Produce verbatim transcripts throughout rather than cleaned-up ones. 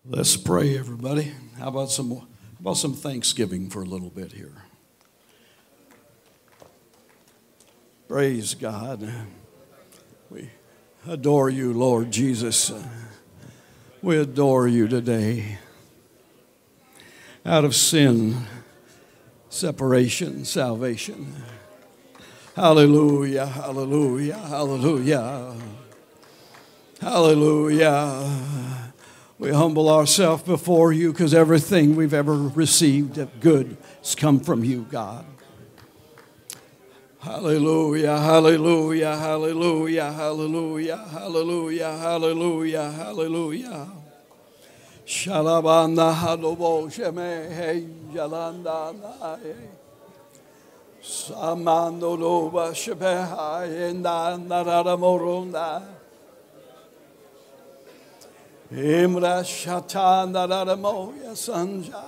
Let's pray, everybody. How about some how about some Thanksgiving for a little bit here? Praise God. We adore you, Lord Jesus. We adore you today. Out of sin, separation, salvation. Hallelujah, hallelujah, hallelujah. Hallelujah. We humble ourselves before you because everything we've ever received of good has come from you, God. Hallelujah, hallelujah, hallelujah, hallelujah, hallelujah, hallelujah, hallelujah. Shalabanda hadobo sheme hey jalanda nae. Samando loba shebeha enda narada moronda. Imra shatan narada moya sanja.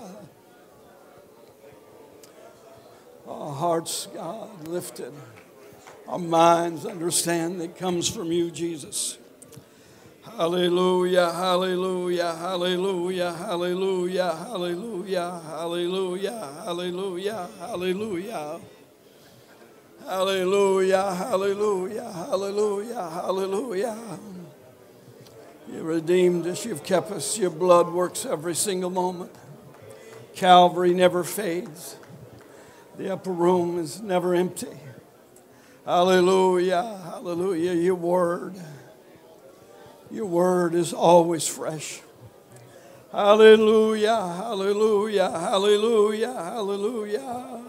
Our hearts, God, lifted. Our minds understand that comes from you, Jesus. Hallelujah, hallelujah, hallelujah, hallelujah, hallelujah, hallelujah, hallelujah, hallelujah. Hallelujah, hallelujah, hallelujah, hallelujah. You redeemed us, you've kept us, your blood works every single moment. Calvary never fades. The upper room is never empty. Hallelujah, hallelujah. Your word, your word is always fresh. Hallelujah, hallelujah, hallelujah, hallelujah.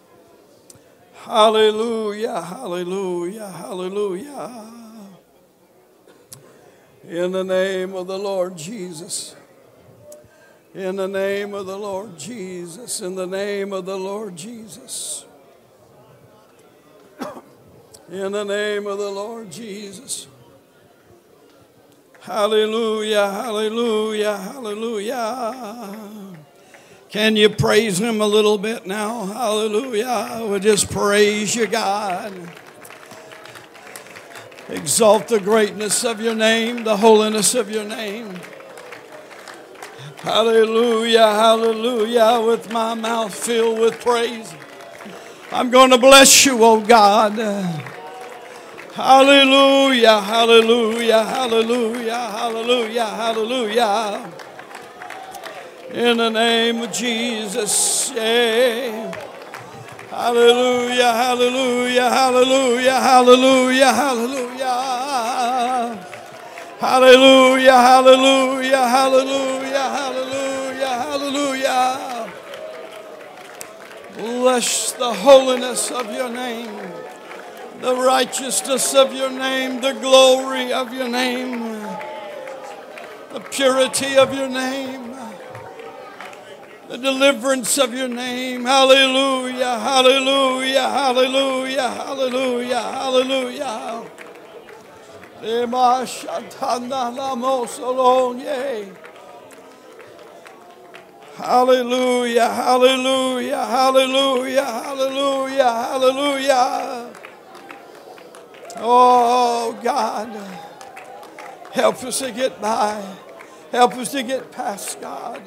Hallelujah, hallelujah, hallelujah. In the name of the Lord Jesus. In the name of the Lord Jesus, in the name of the Lord Jesus. In the name of the Lord Jesus. Hallelujah, hallelujah, hallelujah. Can you praise him a little bit now? Hallelujah. We'll just praise you, God. Exalt the greatness of your name, the holiness of your name. Hallelujah, hallelujah, with my mouth filled with praise. I'm going to bless you, oh God. Hallelujah, hallelujah, hallelujah, hallelujah, hallelujah. In the name of Jesus, yeah. Hallelujah, hallelujah, hallelujah, hallelujah, hallelujah. Hallelujah, hallelujah, hallelujah, hallelujah, hallelujah. Bless the holiness of your name, the righteousness of your name, the glory of your name, the purity of your name, the deliverance of your name. Hallelujah, hallelujah, hallelujah, hallelujah, hallelujah. Hallelujah, hallelujah, hallelujah, hallelujah, hallelujah. Oh God, help us to get by. Help us to get past, God.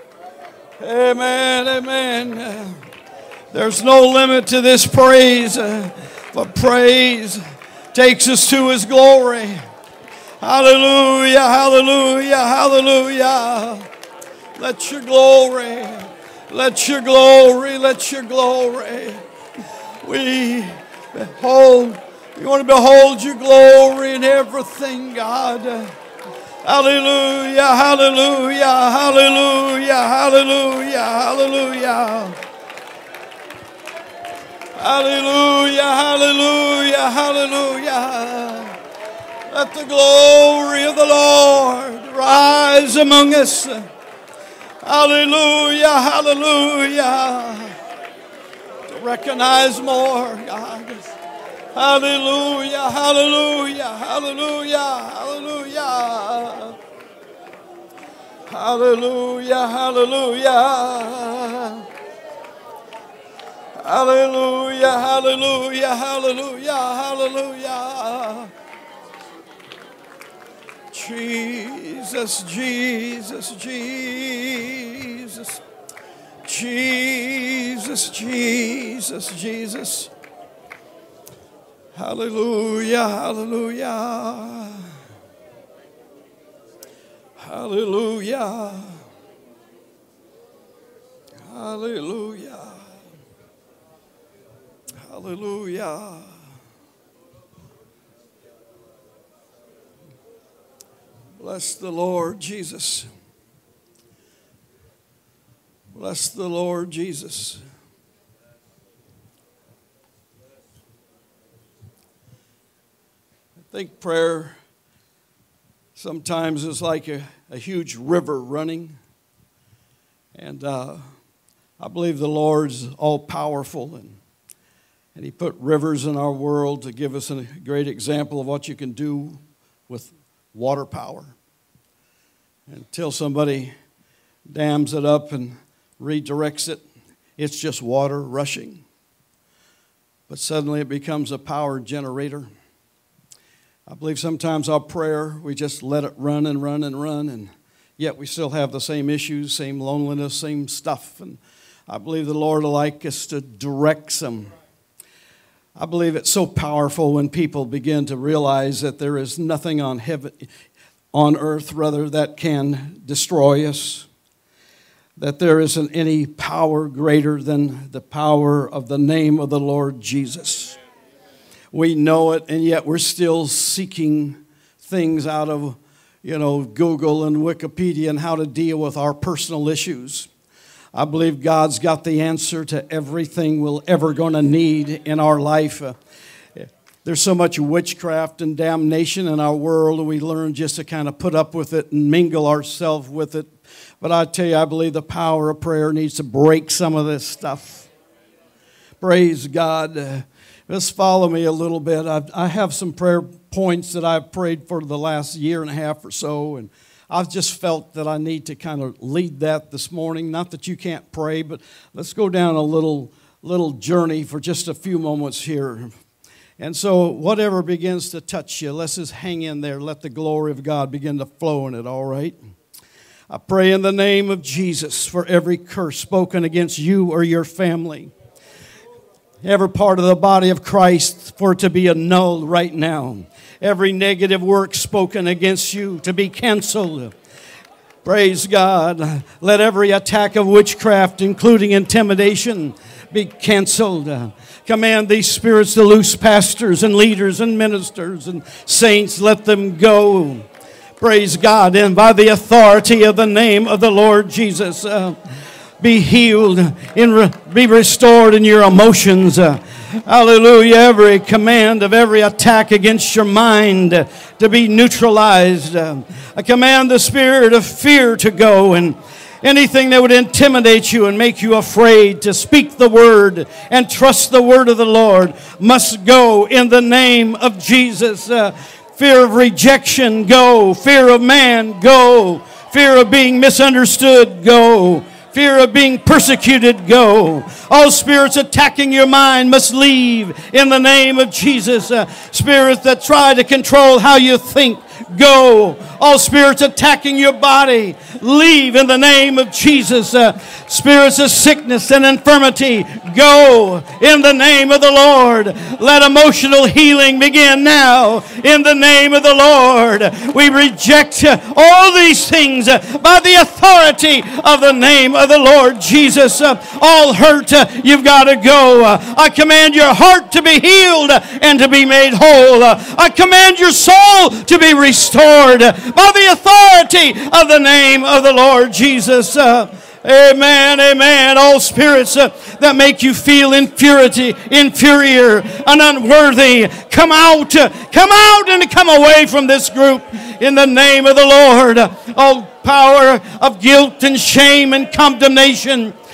Amen, amen. There's no limit to this praise, but praise takes us to his glory. Hallelujah, hallelujah, hallelujah. Let your glory, let your glory, let your glory. We behold, we want to behold your glory in everything, God. Hallelujah, hallelujah, hallelujah, hallelujah, hallelujah. Hallelujah, hallelujah, hallelujah. Let the glory of the Lord rise among us. Hallelujah, hallelujah. To recognize more, God. Hallelujah, hallelujah, hallelujah, hallelujah. Hallelujah, hallelujah. Hallelujah, hallelujah, hallelujah, hallelujah. Jesus, Jesus, Jesus. Jesus, Jesus, Jesus. Hallelujah, hallelujah. Hallelujah. Hallelujah. Hallelujah. Bless the Lord Jesus. Bless the Lord Jesus. I think prayer sometimes is like a, a huge river running. And uh, I believe the Lord's all-powerful, and, and He put rivers in our world to give us a great example of what you can do with water power. Until somebody dams it up and redirects it, it's just water rushing. But suddenly it becomes a power generator. I believe sometimes our prayer, we just let it run and run and run, and yet we still have the same issues, same loneliness, same stuff. And I believe the Lord will like us to direct some. I believe it's so powerful when people begin to realize that there is nothing on heaven, on earth rather, that can destroy us. That there isn't any power greater than the power of the name of the Lord Jesus. We know it, and yet we're still seeking things out of, you know, Google and Wikipedia and how to deal with our personal issues. I believe God's got the answer to everything we're ever going to need in our life. Uh, there's so much witchcraft and damnation in our world, and we learn just to kind of put up with it and mingle ourselves with it. But I tell you, I believe the power of prayer needs to break some of this stuff. Praise God. Uh, just follow me a little bit. I've, I have some prayer points that I've prayed for the last year and a half or so, and I've just felt that I need to kind of lead that this morning. Not that you can't pray, but let's go down a little, little journey for just a few moments here. And so whatever begins to touch you, let's just hang in there. Let the glory of God begin to flow in it, all right? I pray in the name of Jesus for every curse spoken against you or your family. Every part of the body of Christ for it to be annulled right now. Every negative work spoken against you to be canceled. Praise God. Let every attack of witchcraft, including intimidation, be canceled. Command these spirits to loose pastors and leaders and ministers and saints. Let them go. Praise God. And by the authority of the name of the Lord Jesus, uh, be healed, in re- be restored in your emotions. Uh, hallelujah. Every command of every attack against your mind uh, to be neutralized. Uh, I command the spirit of fear to go, and anything that would intimidate you and make you afraid to speak the word and trust the word of the Lord must go in the name of Jesus. Uh, fear of rejection, go. Fear of man, go. Fear of being misunderstood, go. Fear of being persecuted, go. All spirits attacking your mind must leave in the name of Jesus. Uh, spirits that try to control how you think, go. All spirits attacking your body, leave in the name of Jesus. Uh, spirits of sickness and infirmity, go in the name of the Lord. Let emotional healing begin now in the name of the Lord. We reject uh, all these things uh, by the authority of the name of the Lord Jesus. Uh, all hurt, uh, you've got to go. Uh, I command your heart to be healed and to be made whole. Uh, I command your soul to be restored uh, by the authority of the name of the Lord Jesus. Uh, Amen, amen. All spirits uh, that make you feel inferiority, inferior and unworthy, come out, uh, come out and come away from this group in the name of the Lord. All power of guilt and shame and condemnation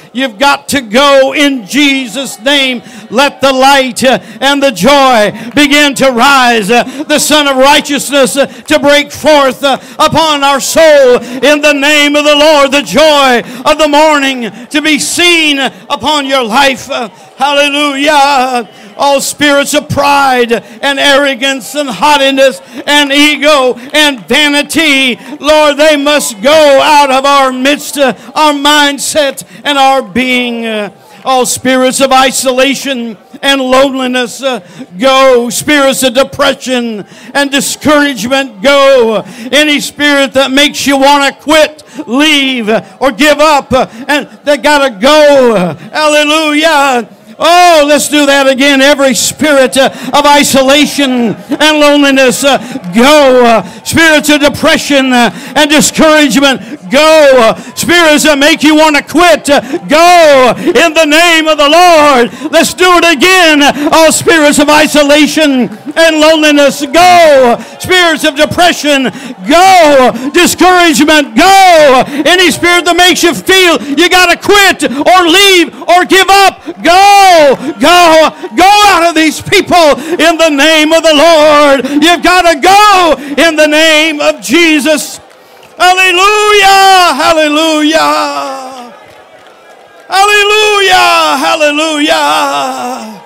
You've got to go in Jesus' name. Let the light uh, and the joy begin to rise. Uh, the Son of Righteousness uh, to break forth uh, upon our soul in the name of the Lord. The joy of the morning to be seen upon your life. Uh, hallelujah. All spirits of pride and arrogance and haughtiness and ego and vanity, Lord, they must go out of our midst, uh, our mindset and our being. Uh, all spirits of isolation and loneliness, uh, go. Spirits of depression and discouragement, go. Any spirit that makes you want to quit, leave, or give up, uh, and they got to go. Hallelujah. Oh, let's do that again. Every spirit uh, of isolation and loneliness, uh, go. Uh, spirits of depression uh, and discouragement, go. Uh, spirits that make you want to quit, uh, go. In the name of the Lord, let's do it again. All spirits of isolation and loneliness, go. Spirits of depression, go. Discouragement, go. Any spirit that makes you feel you got to quit or leave or give up, go. Go, go out of these people in the name of the Lord. You've got to go in the name of Jesus. Hallelujah, hallelujah, hallelujah, hallelujah,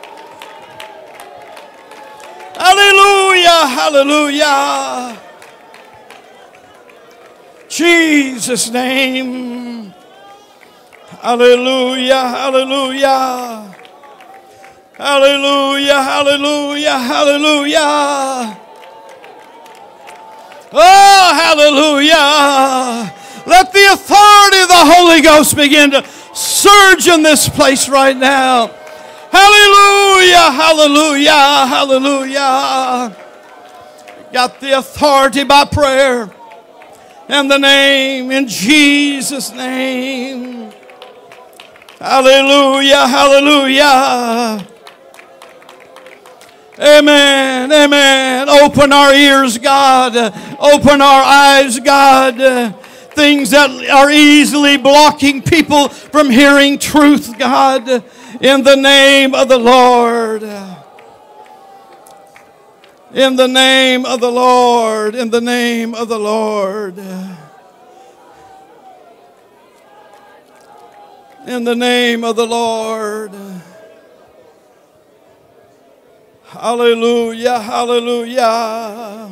hallelujah, hallelujah. Jesus' name. Hallelujah, hallelujah. Hallelujah, hallelujah, hallelujah. Oh, hallelujah. Let the authority of the Holy Ghost begin to surge in this place right now. Hallelujah, hallelujah, hallelujah. Got the authority by prayer. In the name, in Jesus' name. Hallelujah, hallelujah. Amen, amen. Open our ears, God. Open our eyes, God. Things that are easily blocking people from hearing truth, God. In the name of the Lord. In the name of the Lord. In the name of the Lord. In the name of the Lord. Hallelujah, hallelujah.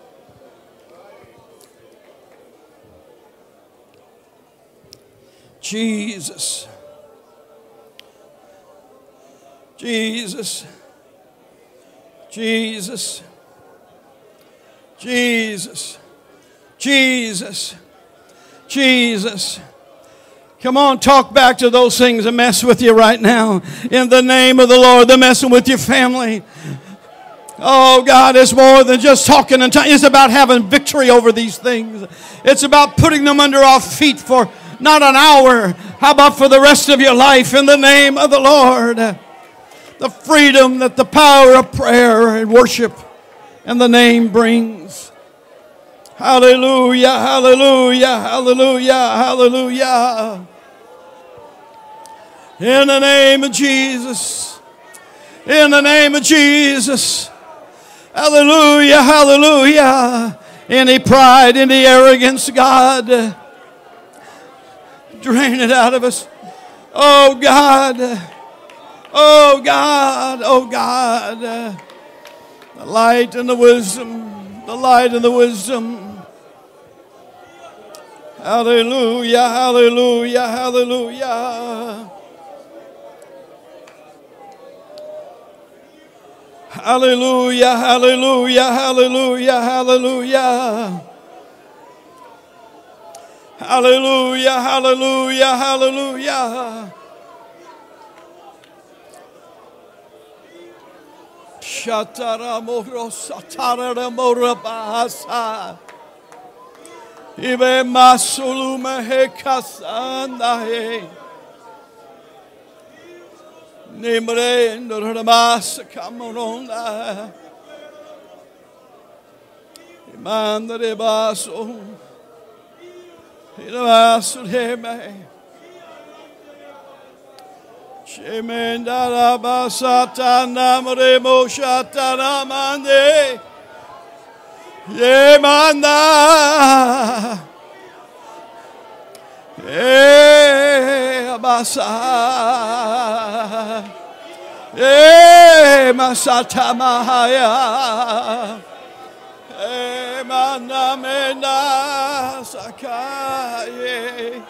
Jesus. Jesus. Jesus. Jesus. Jesus. Jesus. Come on, talk back to those things that mess with you right now. In the name of the Lord, they're messing with your family. Oh, God, it's more than just talking and talking. It's about having victory over these things. It's about putting them under our feet for not an hour. How about for the rest of your life in the name of the Lord? The freedom that the power of prayer and worship and the name brings. Hallelujah, hallelujah, hallelujah, hallelujah. In the name of Jesus. In the name of Jesus. Hallelujah, hallelujah. Any pride, any arrogance, God, drain it out of us. Oh, God. Oh, God. Oh, God. The light and the wisdom. The light and the wisdom. Hallelujah, hallelujah, hallelujah. Hallelujah, hallelujah, hallelujah, hallelujah. Hallelujah, hallelujah, hallelujah. Shatara moro satara moro bahasa. Ibe masulume he kasanda he. Nemre ndormas kamoronda. Imandre baso. Irabasul heme. Shemendara basata namre moshata namande. Yemanda. Eh basa. Eh masata mahaya. Eh manamena sakaye.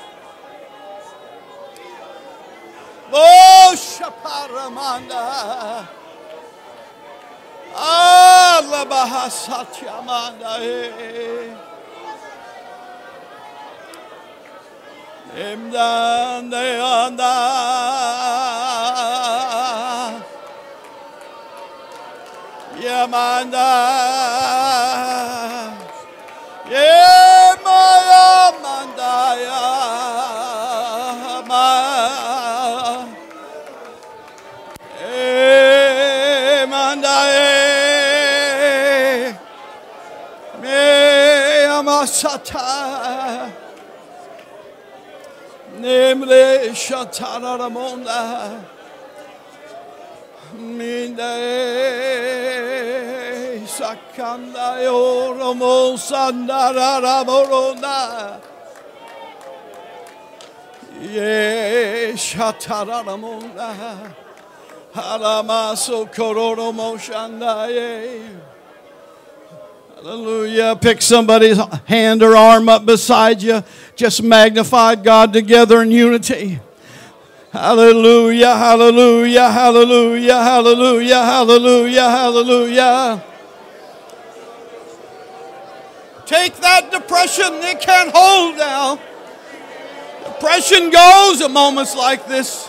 Oh, Shaparamanda. Allah Bahasatyamanda. Emdande anda. Yamanda. Yemayamanda. Sata Nemle Shatana Ramonda Minde Sakanda Yoromo Sandara Ramonda Ye Shatara Ramonda Haramaso Kororo Moshanda Ye. Hallelujah. Pick somebody's hand or arm up beside you. Just magnify God together in unity. Hallelujah, hallelujah, hallelujah, hallelujah, hallelujah, hallelujah. Take that depression it can't hold now. Depression goes at moments like this.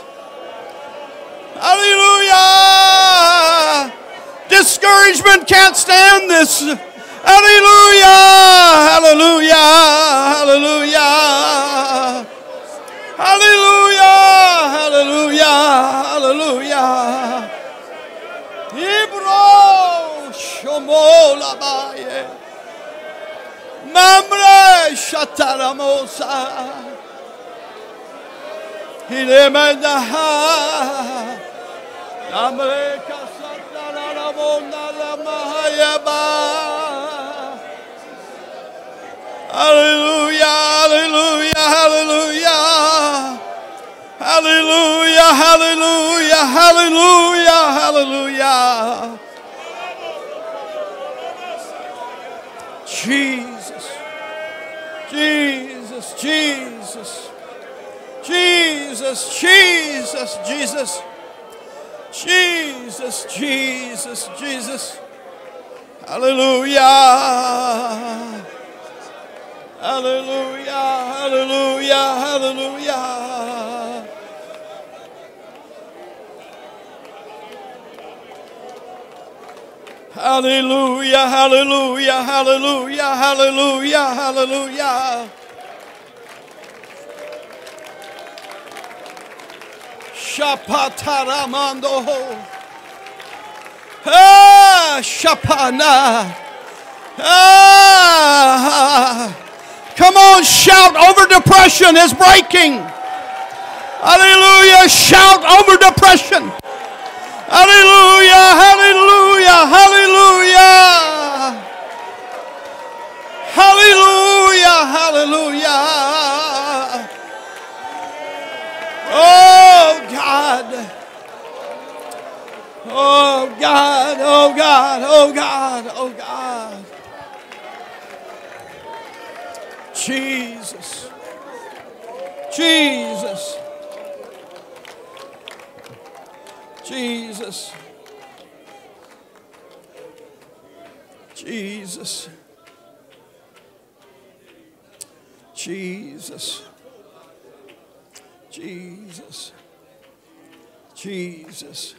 Hallelujah. Discouragement can't stand this. Hallelujah, hallelujah, hallelujah, hallelujah, hallelujah, hallelujah. Ibro shomola baye, namre shataramosa, hilemendaha, namre kasataramonda lamahayaba. Hallelujah, hallelujah, hallelujah. Hallelujah, hallelujah, hallelujah, hallelujah. Jesus, Jesus, Jesus, Jesus, Jesus, Jesus, Jesus, Jesus, Jesus. Hallelujah. Hallelujah, hallelujah, hallelujah. Hallelujah, hallelujah, hallelujah, hallelujah, hallelujah. Shapataramando. Ah, Shapana. Ah. Come on, shout over depression is breaking. Hallelujah, shout over depression. Hallelujah, hallelujah, hallelujah. Hallelujah, hallelujah. Oh God. Oh God, oh God, oh God, oh God. Jesus. Jesus. Jesus. Jesus. Jesus. Jesus. Jesus.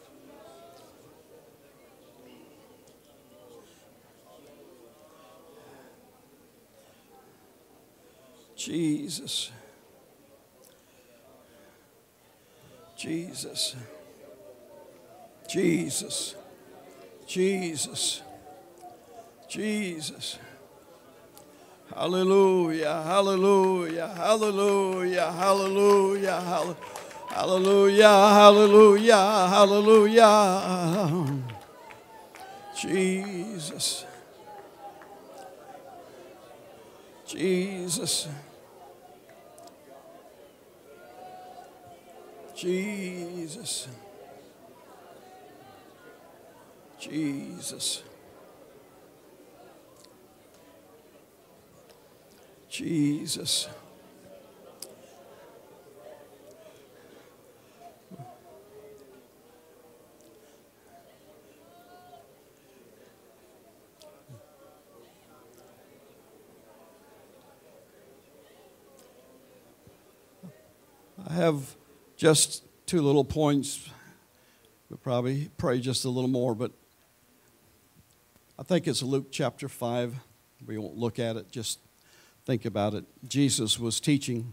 Jesus. Jesus. Jesus. Jesus. Jesus. Hallelujah. Hallelujah. Hallelujah. Hallelujah. Hallelujah. Hallelujah, hallelujah, hallelujah. Jesus. Jesus. Jesus. Jesus. Jesus. I have just two little points. We'll probably pray just a little more, but I think it's Luke chapter five. We won't look at it, just think about it. Jesus was teaching,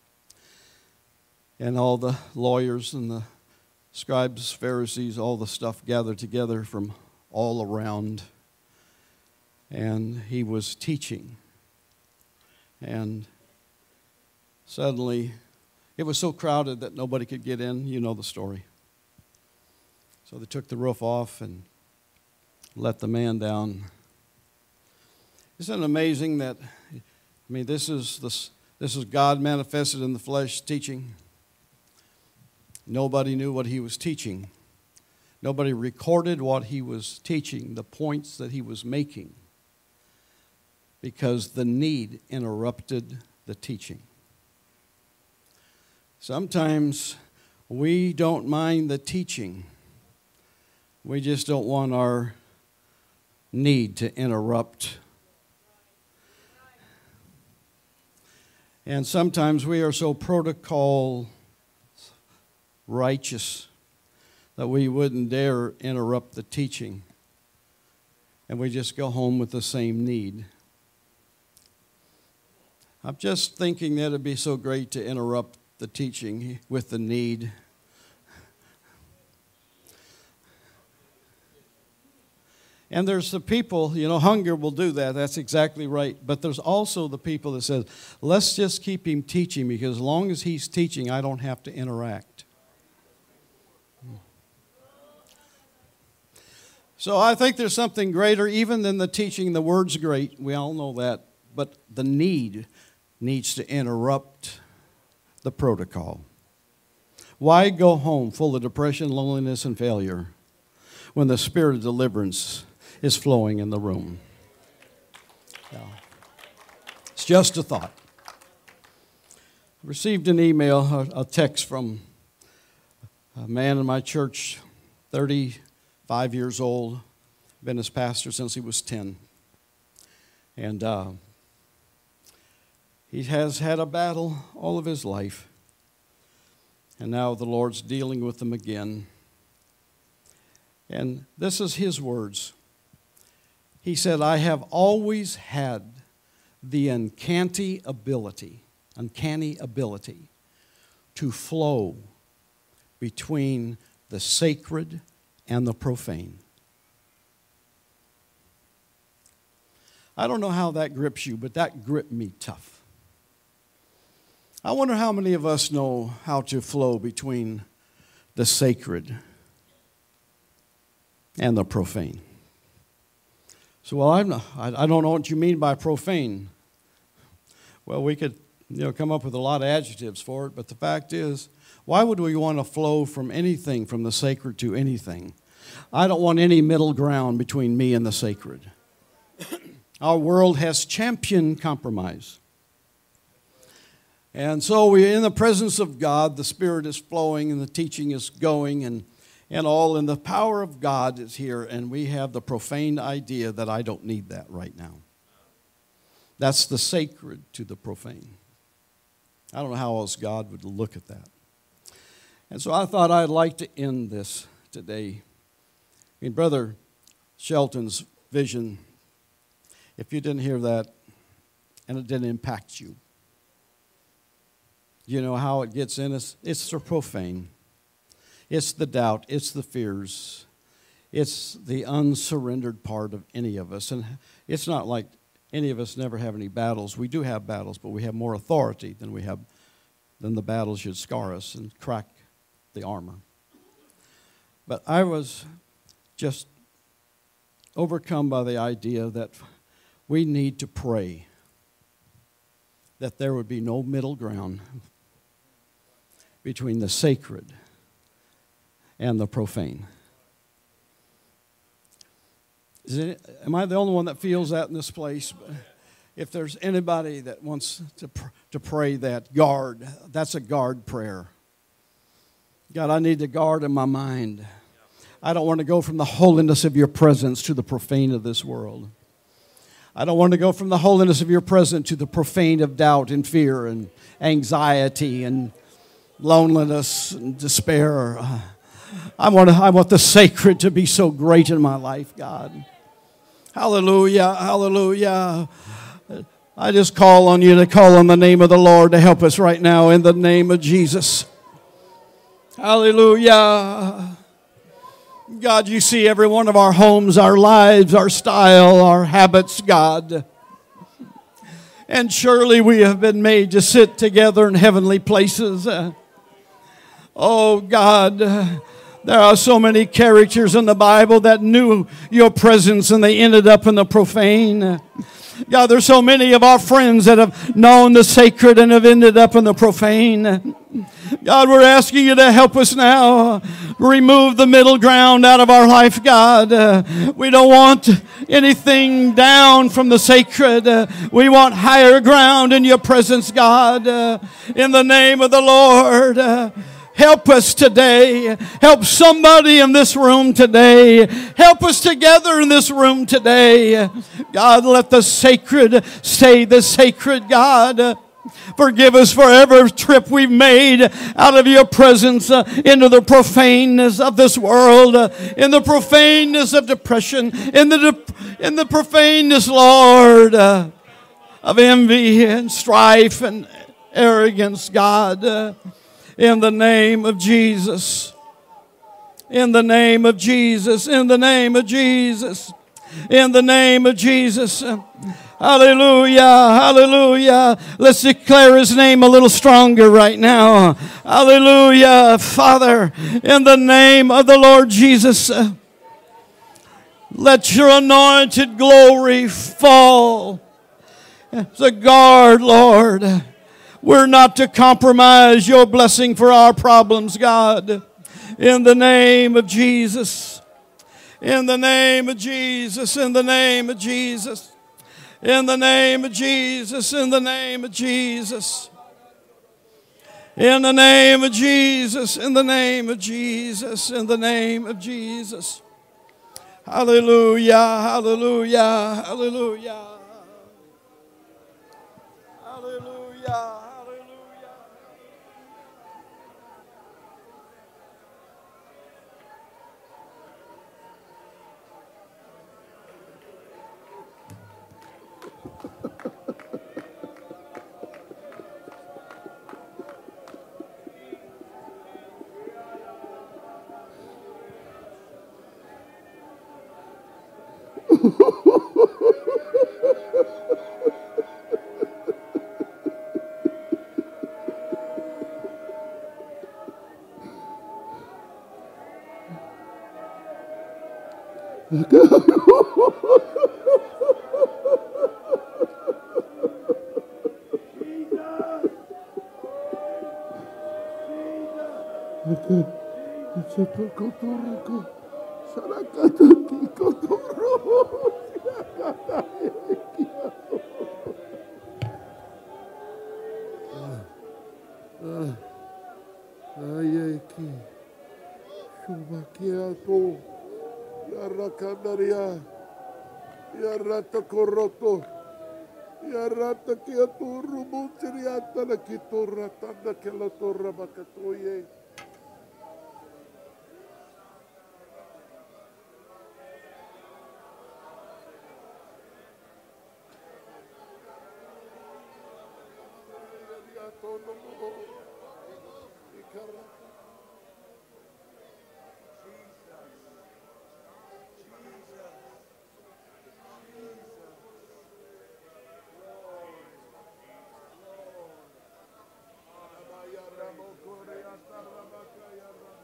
and all the lawyers and the scribes, Pharisees, all the stuff gathered together from all around, and he was teaching. And suddenly, it was so crowded that nobody could get in. You know the story. So they took the roof off and let the man down. Isn't it amazing that, I mean, this is this, this is God manifested in the flesh teaching. Nobody knew what he was teaching. Nobody recorded what he was teaching, the points that he was making, because the need interrupted the teaching. Sometimes we don't mind the teaching. We just don't want our need to interrupt. And sometimes we are so protocol righteous that we wouldn't dare interrupt the teaching. And we just go home with the same need. I'm just thinking that it'd be so great to interrupt the teaching with the need. And there's the people, you know, hunger will do that. That's exactly right. But there's also the people that says, let's just keep him teaching, because as long as he's teaching, I don't have to interact. So I think there's something greater even than the teaching. The word's great. We all know that. But the need needs to interrupt the protocol. Why go home full of depression, loneliness, and failure when the spirit of deliverance is flowing in the room? Yeah. It's just a thought. I received an email, a text from a man in my church, thirty-five years old, been his pastor since he was ten. And uh, he has had a battle all of his life. And now the Lord's dealing with him again. And this is his words. He said, I have always had the uncanny ability, uncanny ability to flow between the sacred and the profane. I don't know how that grips you, but that gripped me tough. I wonder how many of us know how to flow between the sacred and the profane. So, well, I'm not, I, I don't know what you mean by profane. Well, we could, you know, come up with a lot of adjectives for it, but the fact is, why would we want to flow from anything, from the sacred to anything? I don't want any middle ground between me and the sacred. Our world has championed compromise. And so we're in the presence of God, the Spirit is flowing and the teaching is going and, and all, and the power of God is here, and we have the profane idea that I don't need that right now. That's the sacred to the profane. I don't know how else God would look at that. And so I thought I'd like to end this today. I mean, Brother Shelton's vision, if you didn't hear that and it didn't impact you, you know how it gets in us? It's the profane. It's the doubt. It's the fears. It's the unsurrendered part of any of us. And it's not like any of us never have any battles. We do have battles, but we have more authority than we have, than the battles should scar us and crack the armor. But I was just overcome by the idea that we need to pray that there would be no middle ground between the sacred and the profane. Is it, am I the only one that feels that in this place? If there's anybody that wants to pr- to pray that, guard. That's a guard prayer. God, I need to guard in my mind. I don't want to go from the holiness of your presence to the profane of this world. I don't want to go from the holiness of your presence to the profane of doubt and fear and anxiety and loneliness and despair. I want to, I want the sacred to be so great in my life, God. Hallelujah, hallelujah. I just call on you to call on the name of the Lord to help us right now in the name of Jesus. Hallelujah. God, you see every one of our homes, our lives, our style, our habits, God. And surely we have been made to sit together in heavenly places. Oh, God, there are so many characters in the Bible that knew your presence and they ended up in the profane. God, there's so many of our friends that have known the sacred and have ended up in the profane. God, we're asking you to help us now. Remove the middle ground out of our life, God. Uh, we don't want anything down from the sacred. Uh, we want higher ground in your presence, God. Uh, in the name of the Lord. Uh, Help us today. Help somebody in this room today. Help us together in this room today. God, let the sacred stay the sacred, God. Forgive us for every trip we've made out of your presence uh, into the profaneness of this world, uh, in the profaneness of depression, in the, de- in the profaneness, Lord, uh, of envy and strife and arrogance, God. Uh, In the name of Jesus. In the name of Jesus. In the name of Jesus. In the name of Jesus. Hallelujah. Hallelujah. Let's declare his name a little stronger right now. Hallelujah. Father, in the name of the Lord Jesus, let your anointed glory fall as a guard, Lord. We're not to compromise your blessing for our problems, God. In the name of Jesus. In the name of Jesus. In the name of Jesus. In the name of Jesus. In the name of Jesus. In the name of Jesus. In the name of Jesus. In the name of Jesus. Hallelujah. Hallelujah. Hallelujah. Hallelujah. Yarrata corroto, yarrata kia turru mutsiriata la kiturra tanda ke la torra bakatoye. Yarramo corre hasta la vaca yarra.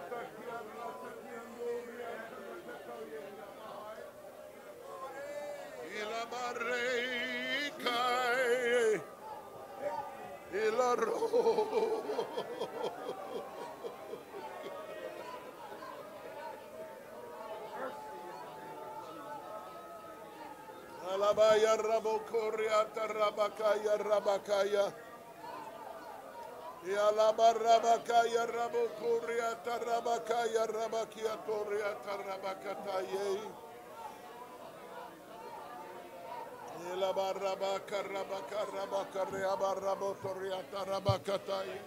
Alabaya Rabokoria Tarabakaya Rabakaya. Yalabarabakaya Rabokoria Tarabakaya Rabakia Toria Tarabakataye. Yalabarabaka Rabaka Rabaka Rabotoria Tarabakataye.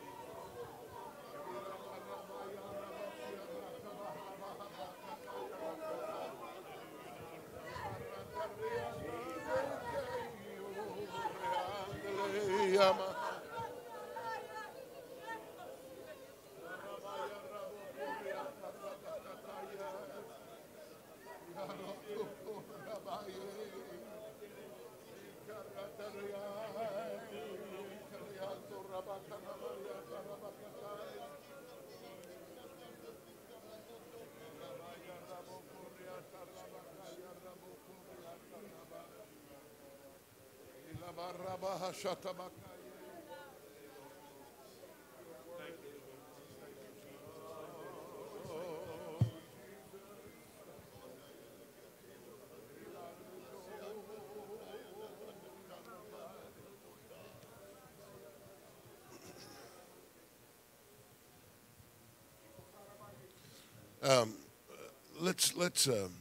Um, let's let's um,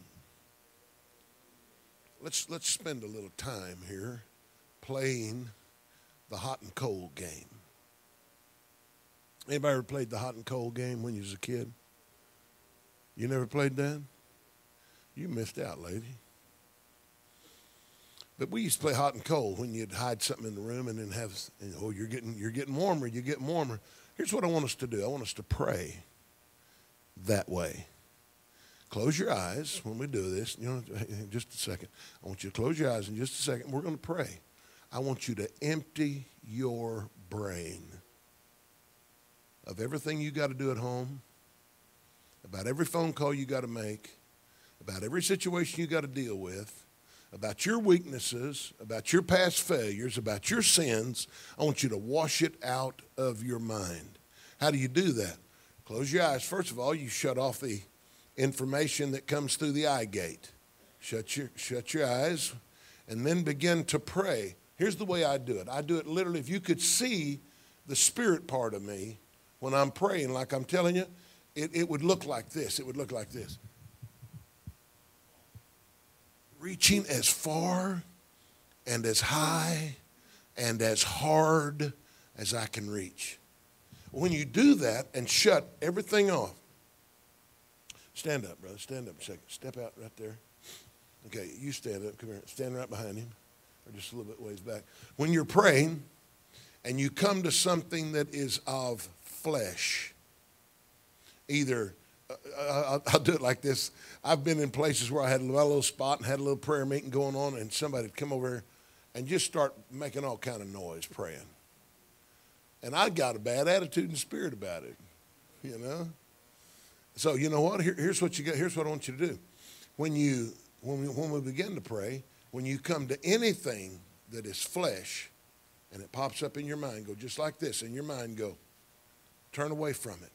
let's let's spend a little time here playing the hot and cold game. Anybody ever played the hot and cold game when you was a kid? You never played that? You missed out, lady. But we used to play hot and cold when you'd hide something in the room and then have, oh, you're getting you're getting warmer, you're getting warmer. Here's what I want us to do. I want us to pray that way. Close your eyes when we do this. You know, just a second. I want you to close your eyes in just a second. We're going to pray. I want you to empty your brain of everything you got to do at home, about every phone call you got to make, about every situation you got to deal with, about your weaknesses, about your past failures, about your sins. I want you to wash it out of your mind. How do you do that? Close your eyes. First of all, you shut off the information that comes through the eye gate. Shut your, shut your eyes and then begin to pray. Here's the way I do it. I do it literally. If you could see the spirit part of me when I'm praying, like I'm telling you, it, it would look like this. It would look like this. Reaching as far and as high and as hard as I can reach. When you do that and shut everything off, stand up, brother. Stand up a second. Step out right there. Okay, you stand up. Come here. Stand right behind him, or just a little bit ways back. When you're praying and you come to something that is of flesh, either, uh, I'll, I'll do it like this. I've been in places where I had a little spot and had a little prayer meeting going on, and somebody would come over and just start making all kind of noise praying. And I got a bad attitude and spirit about it, you know. So you know what? Here, here's what you got. Here's what I want you to do. When you when we, when we begin to pray, when you come to anything that is flesh, and it pops up in your mind, go just like this. In your mind, go turn away from it,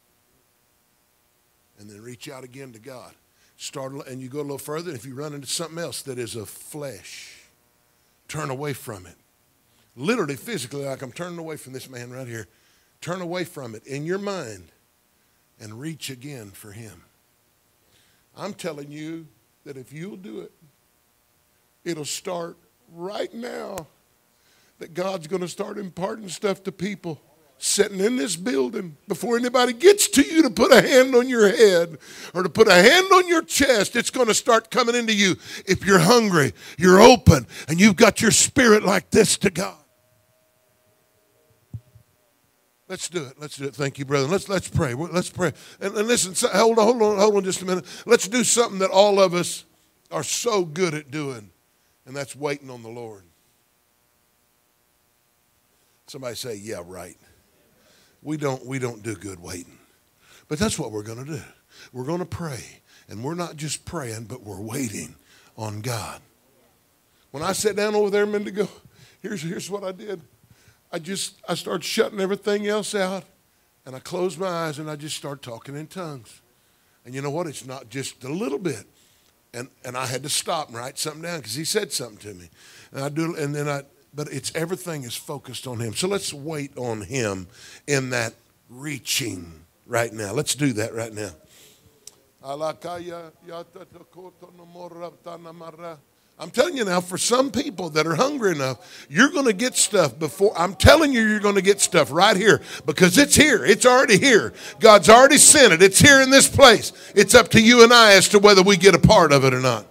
and then reach out again to God. Start and you go a little further. If you run into something else that is of flesh, turn away from it. Literally, physically, like I'm turning away from this man right here. Turn away from it in your mind and reach again for him. I'm telling you that if you'll do it, it'll start right now that God's going to start imparting stuff to people sitting in this building before anybody gets to you to put a hand on your head or to put a hand on your chest. It's going to start coming into you. If you're hungry, you're open, and you've got your spirit like this to God. Let's do it. Let's do it. Thank you, brother. Let's let's pray. Let's pray. And, and listen, hold on, hold on, hold on just a minute. Let's do something that all of us are so good at doing, and that's waiting on the Lord. Somebody say, yeah, right. We don't we don't do good waiting. But that's what we're going to do. We're going to pray. And we're not just praying, but we're waiting on God. When I sat down over there a minute ago, here's, here's what I did. I just, I started shutting everything else out. And I closed my eyes and I just started talking in tongues. And you know what? It's not just a little bit. And and I had to stop and write something down because he said something to me. And I do, and then I, but it's everything is focused on him. So let's wait on him in that reaching right now. Let's do that right now. I'm telling you now, for some people that are hungry enough, you're going to get stuff before. I'm telling you, you're going to get stuff right here because it's here. It's already here. God's already sent it. It's here in this place. It's up to you and I as to whether we get a part of it or not.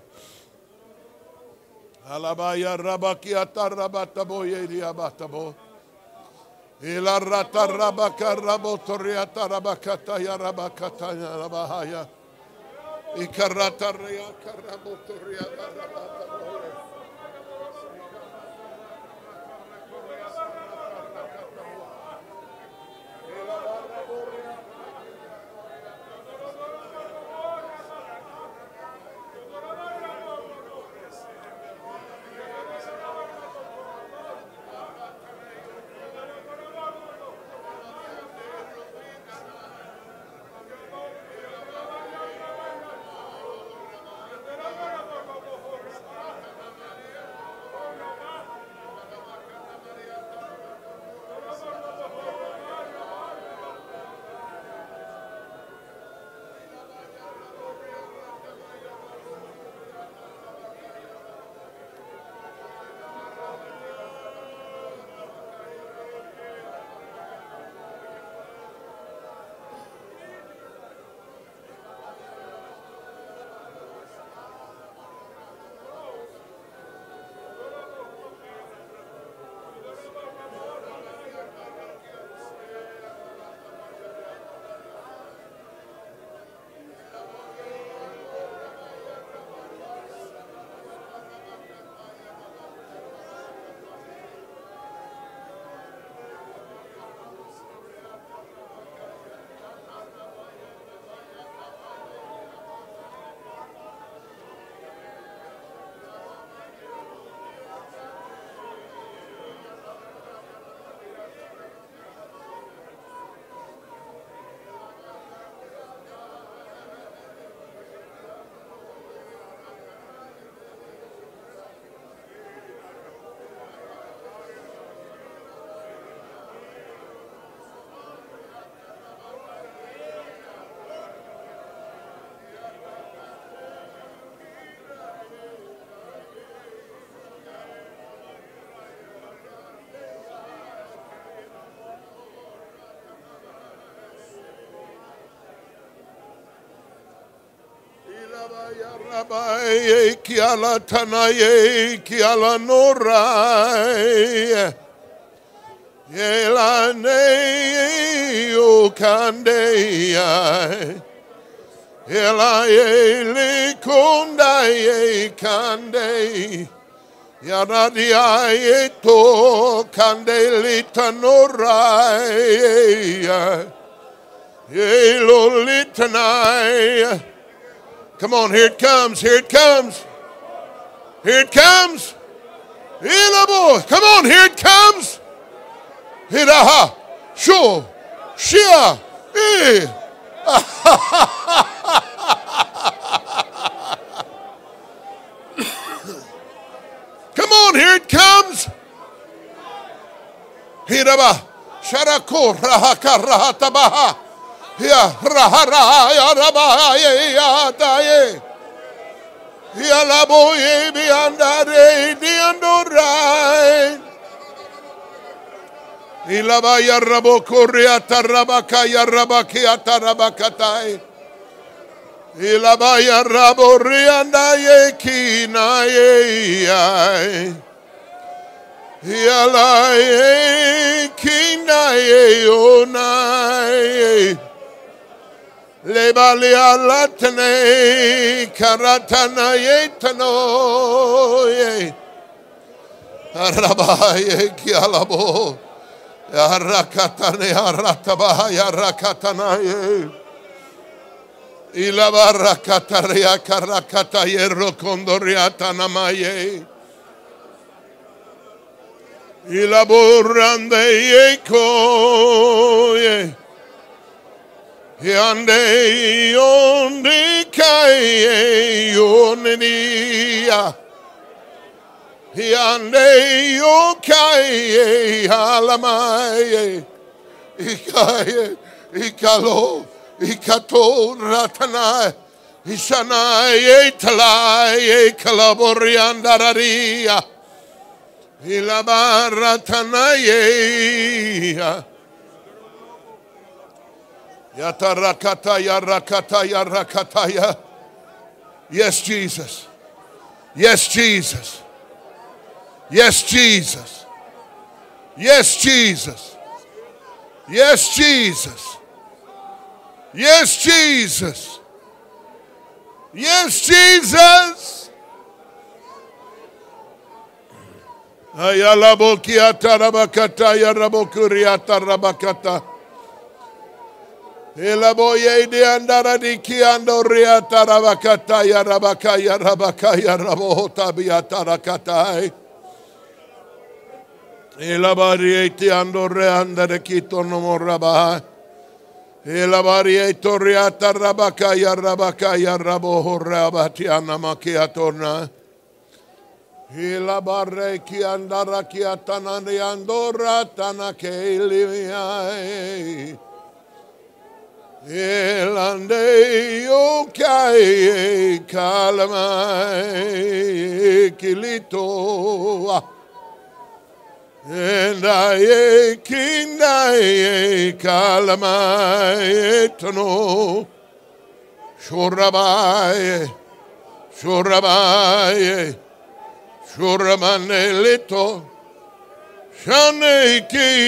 Rabai kiala tanaye kiala norai yelane o kandeya elaye likundaye kande yaradia to kandelita norai yelolitanai. Come on, here it comes, here it comes. Here it comes. Come on, here it comes. Hiraha, sho, shia, eh. Come on, here it comes. Hiraba, sharako, rahaka, rahatabaha. Ya raha ya raba ya daye ya labo ye biandare diandorai ilaba ya rabo korea tarabaka ya rabaki atarabakatai ilaba ya rabo rianda ye kinaye ya la ye kinaye onai Lebalia latane karatana yetano ye arabaye kialabo arakatane arataba ya rakatana ye Ilabarra kataria karakata yerro kondoriata namaye. Ilaburande yeko ye. Yande yonde kaye yonenia. Yande yokaye halamaye. Ikaye ikalo ikato ratanai. Ishanaye talaye kalaboriandararia. Ilabaratanaye. Yatarakata yarakata yarakataya. Yes, Jesus. Yes, Jesus. Yes, Jesus. Yes, Jesus. Yes, Jesus. Yes, Jesus. Yes, Jesus. Ayalabokiata rabakata yarabokuriata rabakata. Elaboye de andara di kiando riata rabakata yarabaka yarabaka yarabohota biata rakatai. Elabarieti andore andare kito no moraba. Elabarieti riata rabaka yarabaka yaraboho rabati anamakiatorna. Elabarre ki andara ki atanani andora tanake ilimiai. Elande yokai kalamai kilito. And I king I kalamai tono. Shurabai, shurabai, shuramanelito. Shane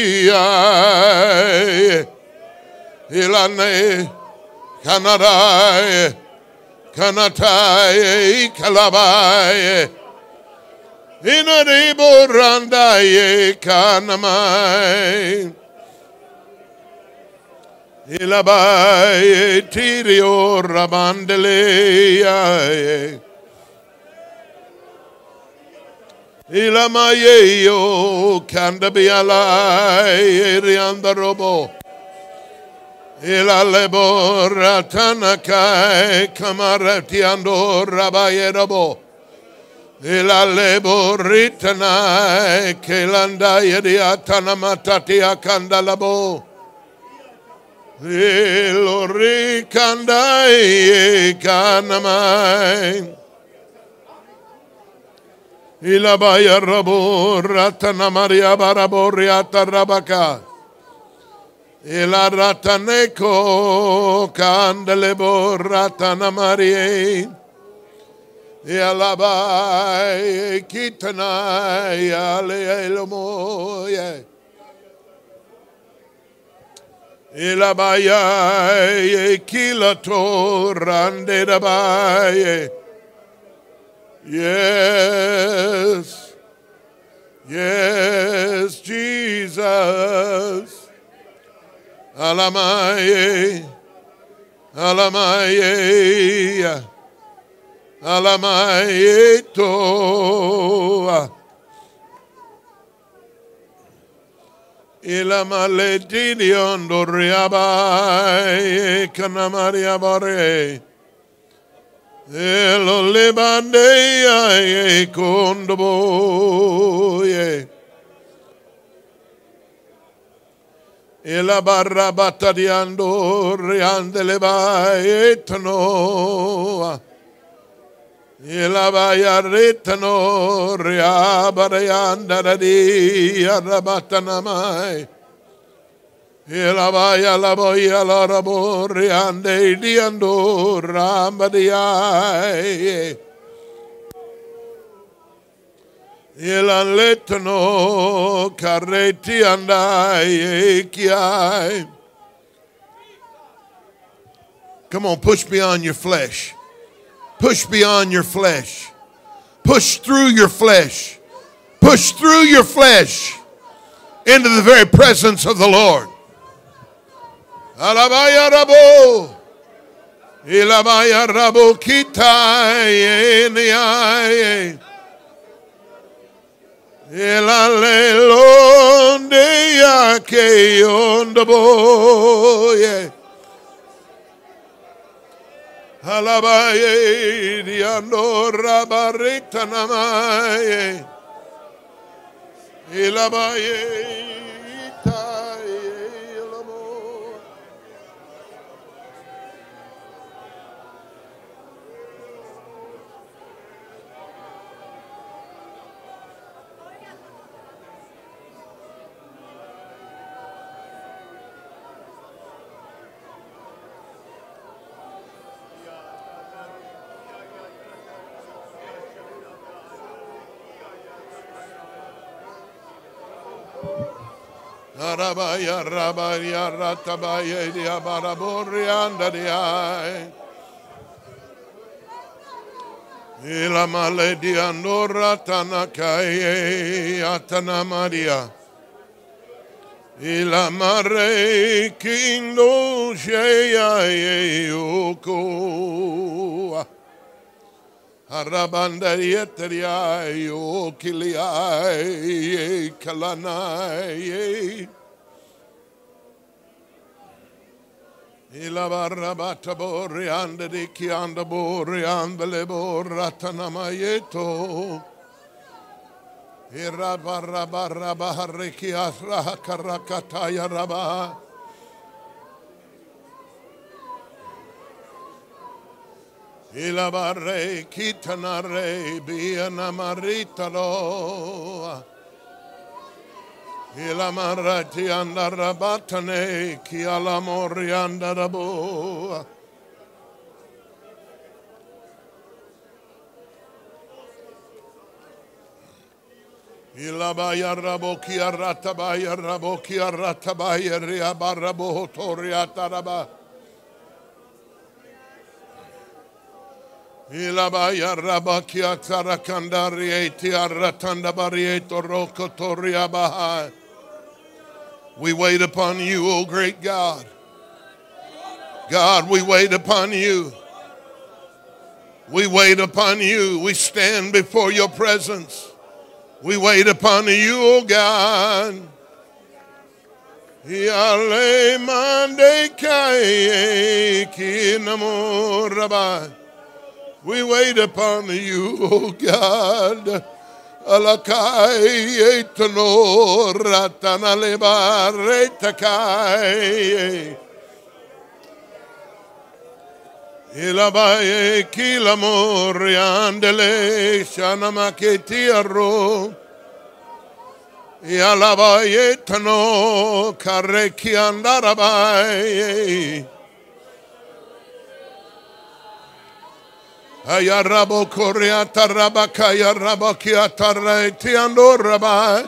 kiai. Ilane, Kanadai, Kanatai, Kalabai, Inaribo Randaye, Kanamai, Ilabai, Tirio Rabandele, Ilamayo, Candabialai, Riandarobo. Ila lebo ratanakai kamarati ando rabayerabo. Ila lebo ritanai kelanda yediatana matati akandalabo. Ilo rikandai kanamai. Ila bayerabo ratana maria barabo riata rabaka. Ila rataneko candelebo ratana marie. Ila bai kitanai ale elomoye. Ila bai kilato rande dabai. Yes. Yes, Jesus. Alamaye, alamaye, alamaye toa. Ilamaleti diondo riabai, kanamaria bare. Elo lebande ye kondobo ye. Ela barra batariando riandele baetno. Ela baya retno riabarianda di arabatana mai. Ela baya la boya la rabo riande diando rambadiai. Ela letno carreti andai ekiai. Come on, push beyond your flesh. Push beyond your flesh. Push through your flesh. Push through your flesh into the very presence of the Lord. Alabaya rabo. Ilabaya rabokita ye. Ilalelonde yake yondabo. Halabaye diando rabarita namaye. Ilabaye itaye ilamo. Arabaya rabaya ratabaya dia baraborianda dia. Ila male dia nora tanakaye atana Maria. Ila mare kindo sheya yoko. Arabandarietria yokiliai kalanai. Ila barabata borianda di kianda borianda le boratana mayeto. Ira barabaraba harikiasra karakataya raba. Ila barre kitanare biana maritalo. Ila marati andarabatane ki ala mori andarabo. Ila bayarabo ki arata bayarabo ki arata bayaria barabo toriataraba. Ila bayaraba ki atarakandari eti aratanda barieto roko toriabaha. We wait upon you, O great God. God, we wait upon you. We wait upon you. We stand before your presence. We wait upon you, O God. Yale mande kai kinamo rabai. We wait upon you, O God. Alakai etano ratana leba retakai. Ilabaye kilamori andele shanamaketi arro. Yalabaye tano kareki andarabai. Ayarabo koreata rabakaya rabakiata raiti andorabai.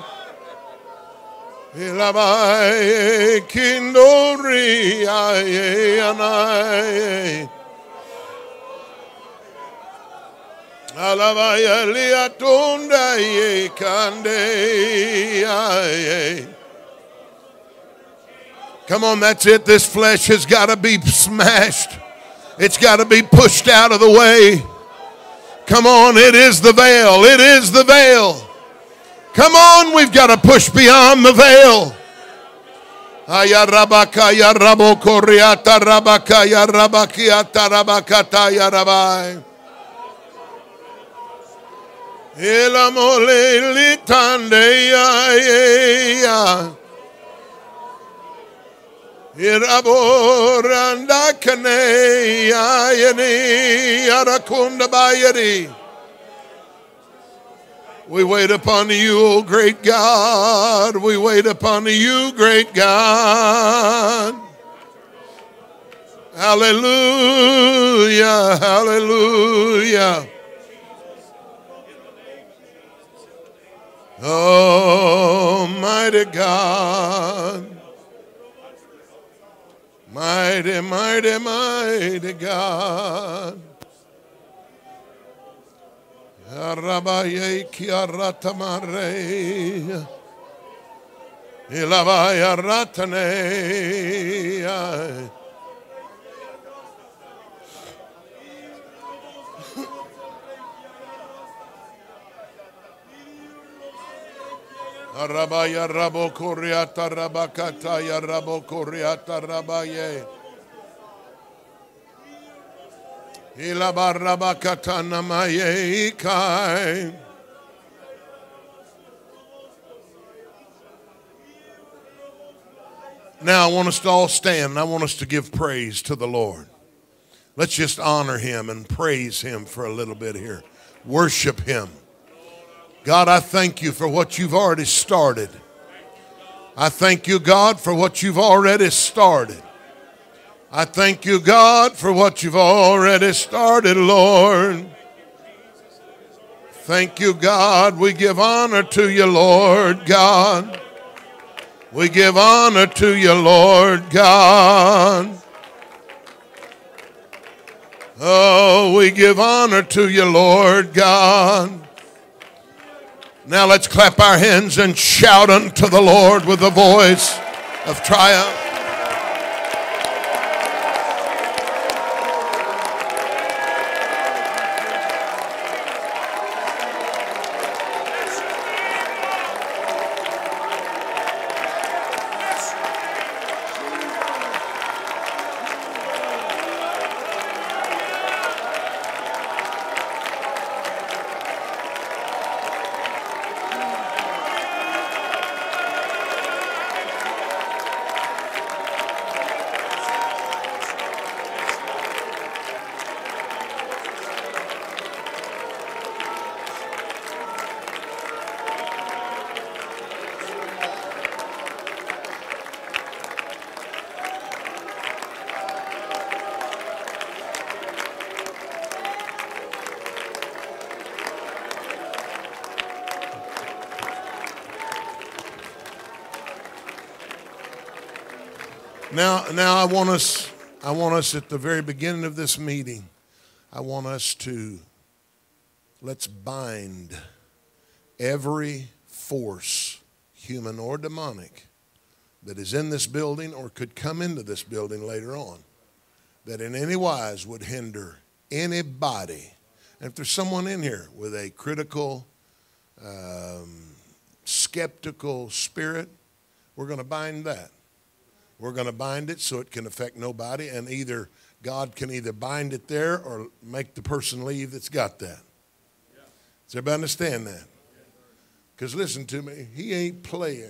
Ilabai kindori aye anai. Alabaya liatunda ye kande aye. Come on, that's it. This flesh has got to be smashed. It's got to be pushed out of the way. Come on, it is the veil. It is the veil. Come on, we've got to push beyond the veil. Ayarabaka yarabo koriata rabaka yarabakiata rabakata yarabai. Elamole litande ya ya. Iraboranda kane ayani arakunda bayari. We wait upon you, O great God. We wait upon you, great God. Hallelujah, hallelujah. Oh, mighty God. Mighty, mighty, mighty God. Arabaye kiaratamare. Ilabaya ratane. Arabaya rabo koriata rabakataya rabo koriata rabaye. Ilabarabakatana maye kai. Now I want us to all stand and I want us to give praise to the Lord. Let's just honor him and praise him for a little bit here. Worship him. God, I thank you for what you've already started. I thank you, God, for what you've already started. I thank you, God, for what you've already started, Lord. Thank you, God. We give honor to you, Lord God. We give honor to you, Lord God. Oh, we give honor to you, Lord God. Now let's clap our hands and shout unto the Lord with a voice of triumph. Now, now I want us, I want us at the very beginning of this meeting, I want us to, let's bind every force, human or demonic, that is in this building or could come into this building later on, that in any wise would hinder anybody. And if there's someone in here with a critical, um, skeptical spirit, we're going to bind that. We're going to bind it so it can affect nobody, and either God can either bind it there or make the person leave that's got that. Does everybody understand that? Because listen to me, he ain't playing.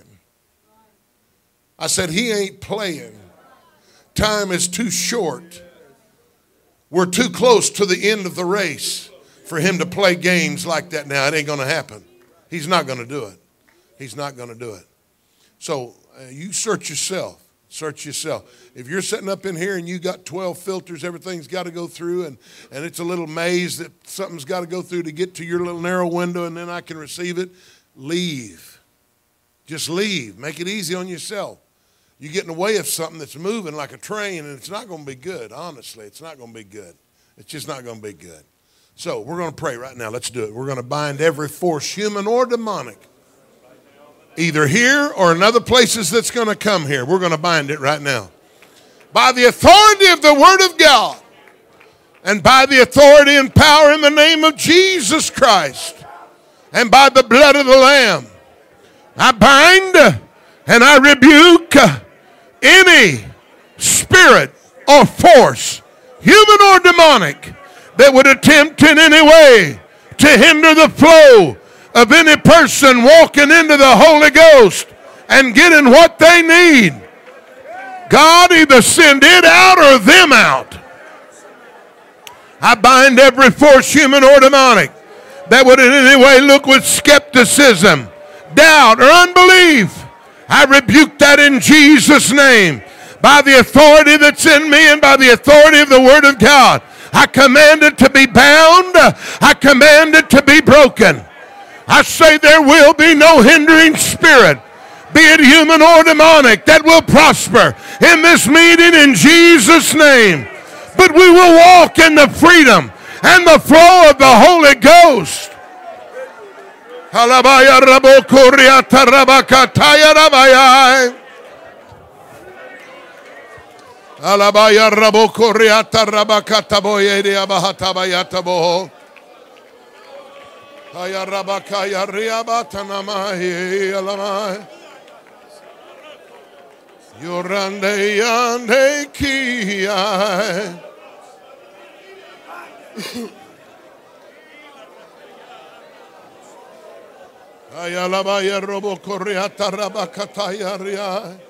I said he ain't playing. Time is too short. We're too close to the end of the race for him to play games like that now. It ain't going to happen. He's not going to do it. He's not going to do it. So uh, you search yourself. Search yourself. If you're sitting up in here and you got twelve filters, everything's got to go through, and, and it's a little maze that something's got to go through to get to your little narrow window, and then I can receive it, leave. Just leave. Make it easy on yourself. You get in the way of something that's moving like a train, and it's not going to be good. Honestly, it's not going to be good. It's just not going to be good. So we're going to pray right now. Let's do it. We're going to bind every force, human or demonic, either here or in other places that's going to come here. We're going to bind it right now. By the authority of the Word of God and by the authority and power in the name of Jesus Christ and by the blood of the Lamb, I bind and I rebuke any spirit or force, human or demonic, that would attempt in any way to hinder the flow of any person walking into the Holy Ghost and getting what they need. God, either send it out or them out. I bind every force, human or demonic, that would in any way look with skepticism, doubt, or unbelief. I rebuke that in Jesus' name. By the authority that's in me and by the authority of the Word of God, I command it to be bound. I command it to be broken. I say there will be no hindering spirit, be it human or demonic, that will prosper in this meeting in Jesus' name. But we will walk in the freedom and the flow of the Holy Ghost. Ayarabakaya riabatanamai alamai. Yorande yande kiai. Ayalabaya robo koreata rabakataya riai.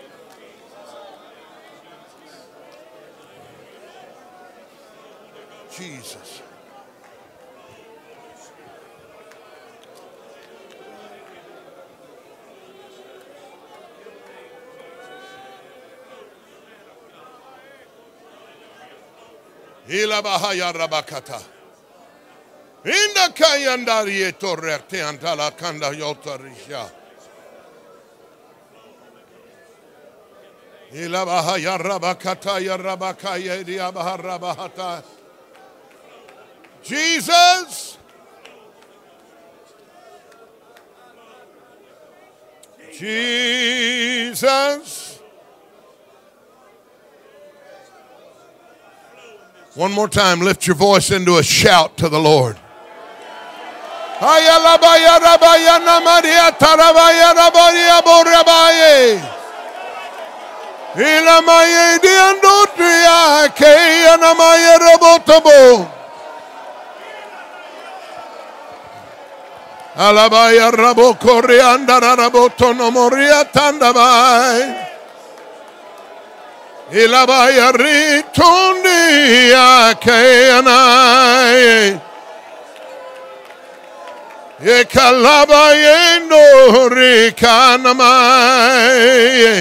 Jesus. Ilabahaya rabakata. Inda kayandari etorrete antala kanda yotarisha. Ilabahaya rabakata ya rabakaya diabaha rabahata. Jesus. Jesus. One more time, lift your voice into a shout to the Lord. Alabaya rabo koreanda rabo tonomoria tandabai. Ilabaya ritundi akeanai. Yekalabaya no rikanamai.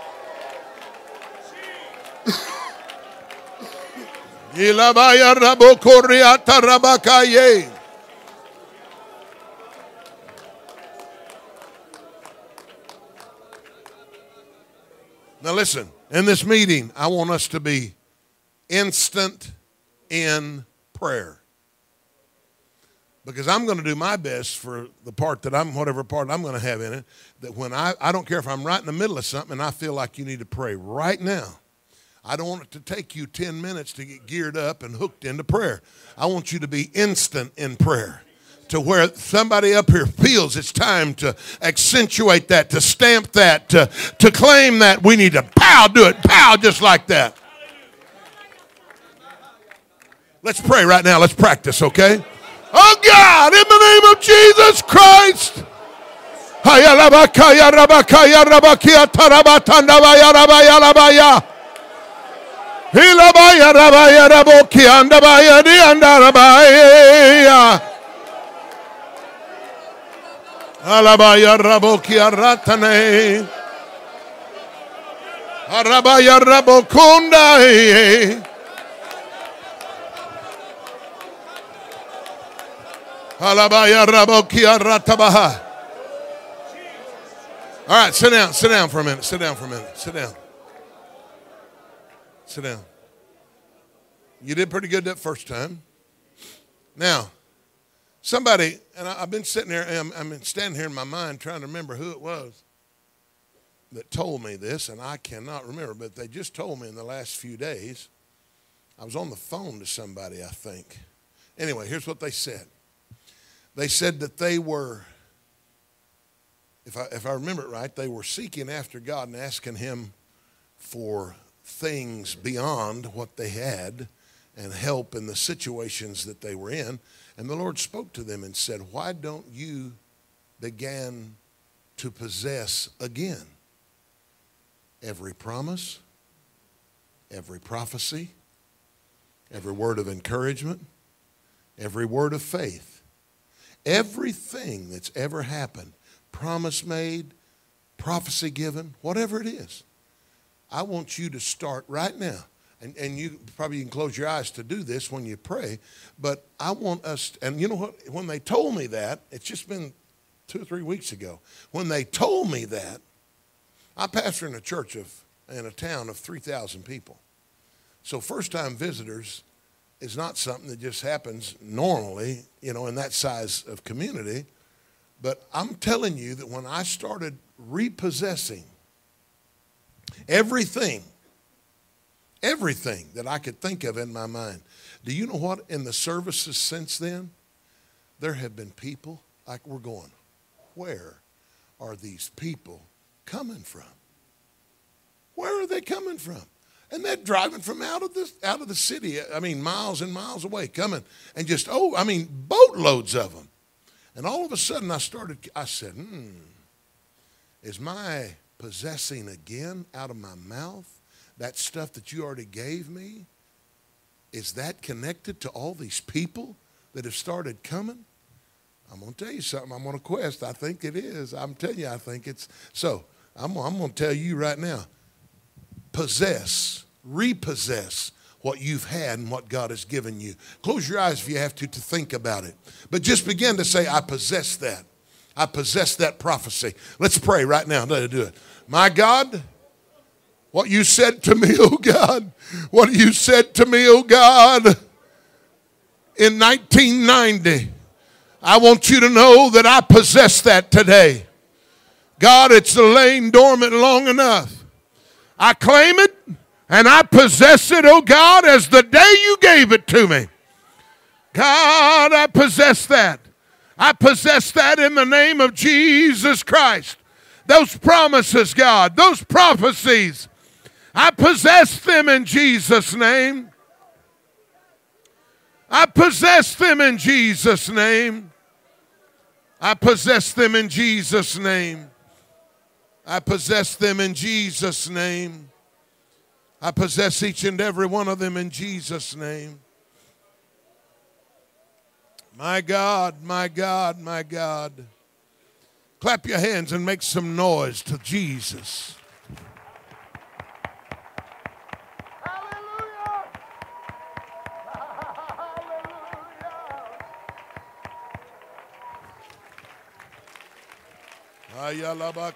Ilabaya rabo koreata rabakaye. Now listen, in this meeting, I want us to be instant in prayer. Because I'm going to do my best for the part that I'm, whatever part I'm going to have in it, that when I, I don't care if I'm right in the middle of something and I feel like you need to pray right now. I don't want it to take you ten minutes to get geared up and hooked into prayer. I want you to be instant in prayer. To where somebody up here feels it's time to accentuate that, to stamp that, to, to claim that. We need to pow, do it, pow, just like that. Let's pray right now. Let's practice, okay? Oh God, in the name of Jesus Christ. Alabaya rabokia ratane. Arabaya rabokunda. Alabaya rabokia ratabaha. All right, sit down, sit down for a minute, sit down for a minute, sit down. Sit down. You did pretty good that first time. Now, somebody, and I, I've been sitting there, I'm, I'm standing here in my mind trying to remember who it was that told me this, and I cannot remember, but they just told me in the last few days. I was on the phone to somebody, I think. Anyway, here's what they said. They said that they were, if I, if I remember it right, they were seeking after God and asking Him for things beyond what they had and help in the situations that they were in. And the Lord spoke to them and said, why don't you begin to possess again every promise, every prophecy, every word of encouragement, every word of faith, everything that's ever happened, promise made, prophecy given, whatever it is. I want you to start right now. And, and you probably can close your eyes to do this when you pray. But I want us, and you know what? When they told me that, it's just been two or three weeks ago. When they told me that, I pastor in a church of, in a town of three thousand people. So first-time visitors is not something that just happens normally, you know, in that size of community. But I'm telling you that when I started repossessing everything, everything that I could think of in my mind, do you know what? In the services since then, there have been people, like we're going, where are these people coming from? Where are they coming from? And they're driving from out of the, out of the city, I mean, miles and miles away, coming. And just, oh, I mean, boatloads of them. And all of a sudden I started, I said, hmm, is my possessing again out of my mouth that stuff that you already gave me? Is that connected to all these people that have started coming? I'm going to tell you something. I'm on a quest. I think it is. I'm telling you, I think it's. So I'm, I'm going to tell you right now, possess, repossess what you've had and what God has given you. Close your eyes if you have to to think about it. But just begin to say, I possess that. I possess that prophecy. Let's pray right now. Let it do it. My God, what you said to me, oh God, what you said to me, oh God, in nineteen ninety, I want you to know that I possess that today. God, it's lain dormant long enough. I claim it and I possess it, oh God, as the day you gave it to me. God, I possess that. I possess that in the name of Jesus Christ. Those promises, God, those prophecies, I possess them in Jesus' name. I possess them in Jesus' name. I possess them in Jesus' name. I possess them in Jesus' name. I possess each and every one of them in Jesus' name. My God, my God, my God. Clap your hands and make some noise to Jesus. How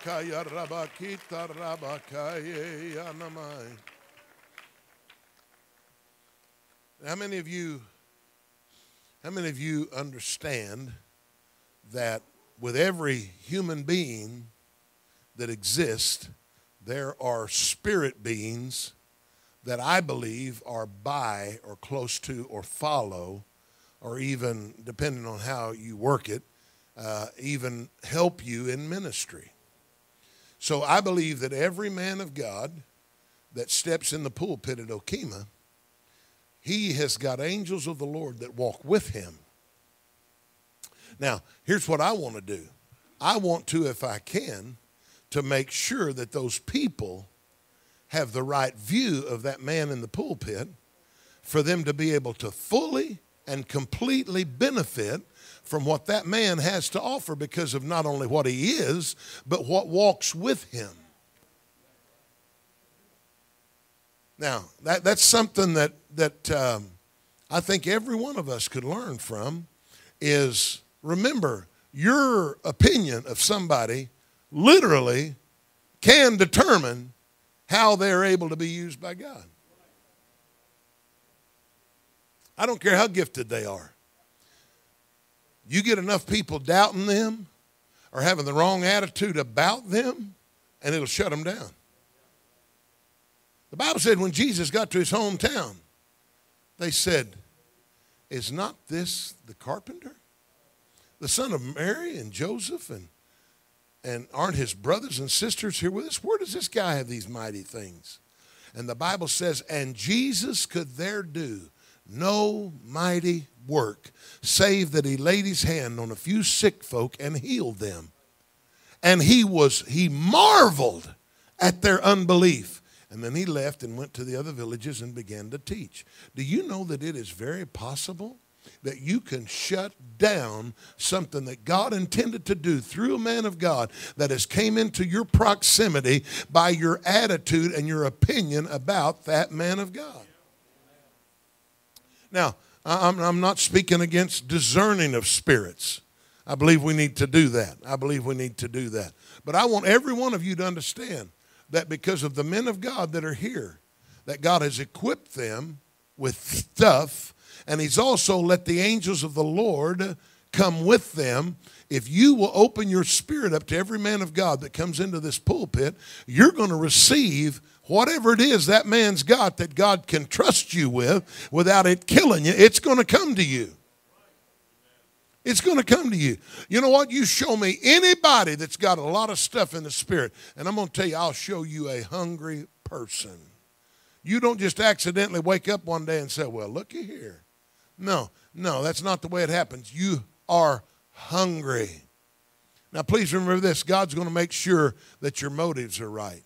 many of you, how many of you understand that with every human being that exists, there are spirit beings that I believe are by or close to or follow, or even, depending on how you work it, Uh, even help you in ministry. So I believe that every man of God that steps in the pulpit at Okemah, he has got angels of the Lord that walk with him. Now, here's what I want to do. I want to, if I can, to make sure that those people have the right view of that man in the pulpit for them to be able to fully and completely benefit from what that man has to offer because of not only what he is, but what walks with him. Now, that, that's something that, that um, I think every one of us could learn from is, remember, your opinion of somebody literally can determine how they're able to be used by God. I don't care how gifted they are. You get enough people doubting them or having the wrong attitude about them, and it'll shut them down. The Bible said when Jesus got to his hometown, they said, is not this the carpenter? The son of Mary and Joseph, and, and aren't his brothers and sisters here with us? Where does this guy have these mighty things? And the Bible says, and Jesus could there do no mighty work, save that he laid his hand on a few sick folk and healed them. And he was, he marveled at their unbelief. And then he left and went to the other villages and began to teach. Do you know that it is very possible that you can shut down something that God intended to do through a man of God that has came into your proximity by your attitude and your opinion about that man of God? Now, I'm, I'm not speaking against discerning of spirits. I believe we need to do that. I believe we need to do that. But I want every one of you to understand that because of the men of God that are here, that God has equipped them with stuff, and he's also let the angels of the Lord come with them. If you will open your spirit up to every man of God that comes into this pulpit, you're going to receive whatever it is that man's got that God can trust you with without it killing you. It's going to come to you. It's going to come to you. You know what? You show me anybody that's got a lot of stuff in the spirit, and I'm going to tell you, I'll show you a hungry person. You don't just accidentally wake up one day and say, well, looky here. No, no, that's not the way it happens. You are hungry. Now, please remember this. God's going to make sure that your motives are right.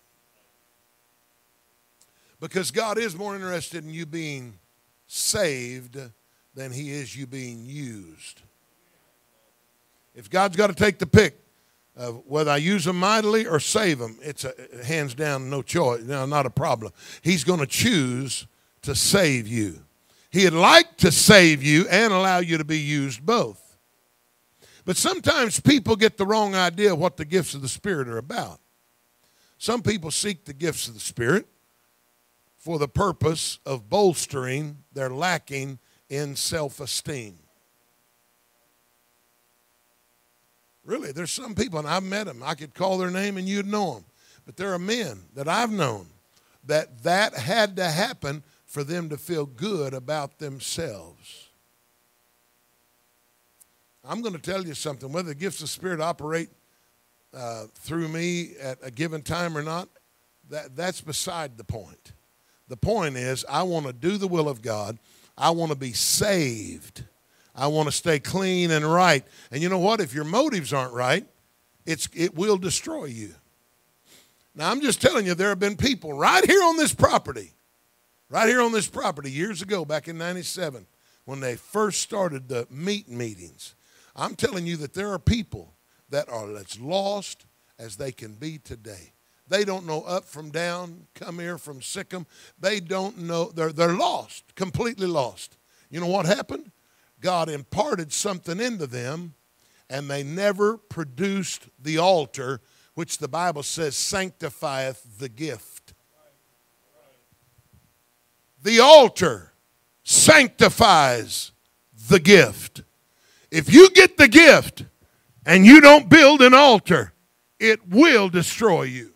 Because God is more interested in you being saved than he is you being used. If God's got to take the pick of whether I use them mightily or save them, it's a, hands down no choice, no, not a problem. He's going to choose to save you. He'd like to save you and allow you to be used both. But sometimes people get the wrong idea of what the gifts of the Spirit are about. Some people seek the gifts of the Spirit for the purpose of bolstering their lacking in self-esteem. Really, there's some people, and I've met them. I could call their name and you'd know them. But there are men that I've known that that had to happen for them to feel good about themselves. I'm going to tell you something. Whether the gifts of the Spirit operate uh, through me at a given time or not, that, that's beside the point. The point is, I want to do the will of God. I want to be saved. I want to stay clean and right. And you know what? If your motives aren't right, it's, it will destroy you. Now, I'm just telling you, there have been people right here on this property, right here on this property years ago, back in ninety-seven, when they first started the meet meetings. I'm telling you that there are people that are as lost as they can be today. They don't know up from down, come here from Sikkim. They don't know. They're, they're lost, completely lost. You know what happened? God imparted something into them, and they never produced the altar, which the Bible says sanctifieth the gift. The altar sanctifies the gift. If you get the gift and you don't build an altar, it will destroy you.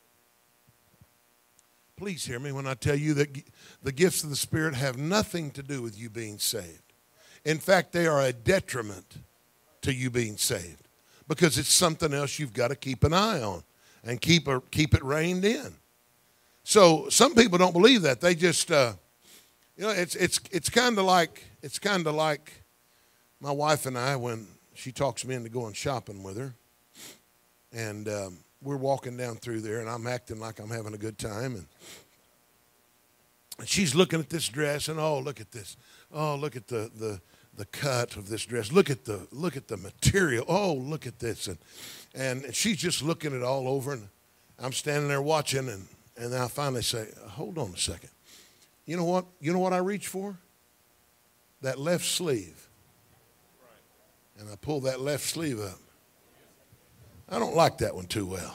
Please hear me when I tell you that the gifts of the Spirit have nothing to do with you being saved. In fact, they are a detriment to you being saved because it's something else you've got to keep an eye on and keep, a, keep it reined in. So some people don't believe that. They just, uh, you know, it's, it's, it's kind of like, it's kind of like my wife and I when she talks me into going shopping with her. And um, we're walking down through there and I'm acting like I'm having a good time. And, and she's looking at this dress and, oh, look at this. Oh, look at the, the, the cut of this dress. Look at the look at the material. Oh, look at this. And and she's just looking it all over. And I'm standing there watching. And, and then I finally say, hold on a second. You know what? You know what I reach for? That left sleeve. And I pull that left sleeve up. I don't like that one too well.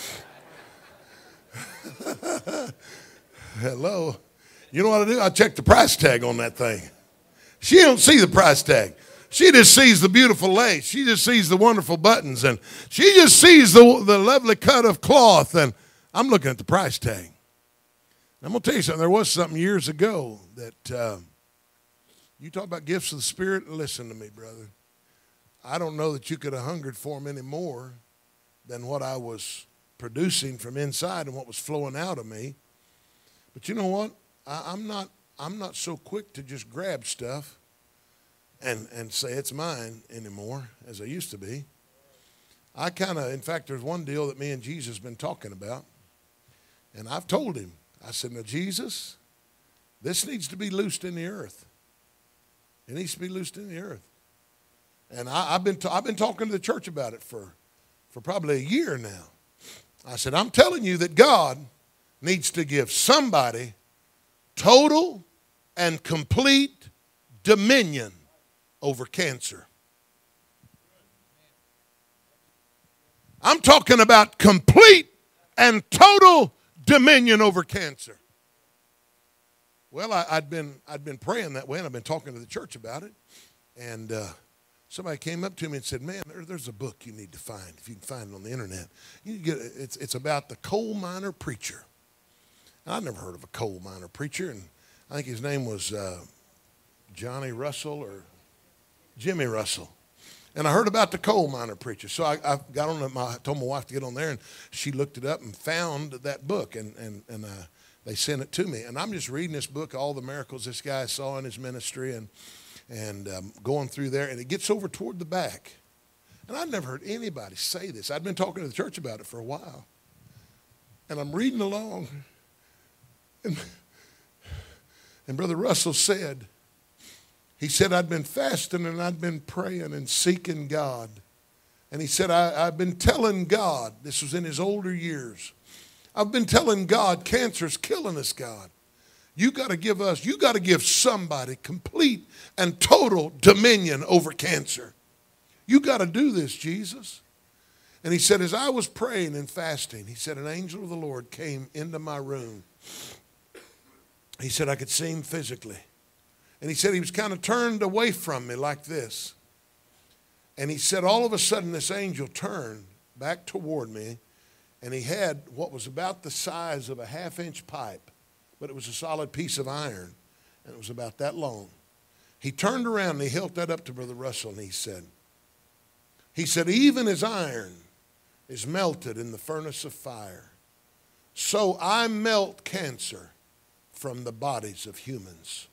Hello. You know what I do? I check the price tag on that thing. She don't see the price tag. She just sees the beautiful lace. She just sees the wonderful buttons. And she just sees the, the lovely cut of cloth. And I'm looking at the price tag. I'm going to tell you something. There was something years ago that uh, you talk about gifts of the Spirit. Listen to me, brother. I don't know that you could have hungered for them any more than what I was producing from inside and what was flowing out of me. But you know what? I, I'm not I'm not so quick to just grab stuff and, and say it's mine anymore as I used to be. I kind of, in fact, there's one deal that me and Jesus have been talking about. And I've told him, I said, now, Jesus, this needs to be loosed in the earth. It needs to be loosed in the earth. And I, I've been I've been talking to the church about it for, for probably a year now. I said, I'm telling you that God needs to give somebody total and complete dominion over cancer. I'm talking about complete and total dominion over cancer. Well, I, I'd been I'd been praying that way, and I've been talking to the church about it. And uh, somebody came up to me and said, "Man, there, there's a book you need to find if you can find it on the internet. You get it. It's it's about the coal miner preacher." And I'd never heard of a coal miner preacher, and I think his name was uh, Johnny Russell or Jimmy Russell. And I heard about the coal miner preacher. So I, I got on, my, I told my wife to get on there, and she looked it up and found that book, and, and, and uh, they sent it to me. And I'm just reading this book, all the miracles this guy saw in his ministry, and, and um, going through there, and it gets over toward the back. And I'd never heard anybody say this. I'd been talking to the church about it for a while. And I'm reading along, and, and Brother Russell said, he said, I'd been fasting and I'd been praying and seeking God. And he said, I, I've been telling God, this was in his older years, I've been telling God, cancer's killing us, God. You got to give us, you got to give somebody complete and total dominion over cancer. You got to do this, Jesus. And he said, as I was praying and fasting, he said, an angel of the Lord came into my room. He said, I could see him physically. And he said he was kind of turned away from me like this. And he said all of a sudden this angel turned back toward me, and he had what was about the size of a half-inch pipe, but it was a solid piece of iron, and it was about that long. He turned around and he held that up to Brother Russell, and he said, he said, even as iron is melted in the furnace of fire, so I melt cancer from the bodies of humans.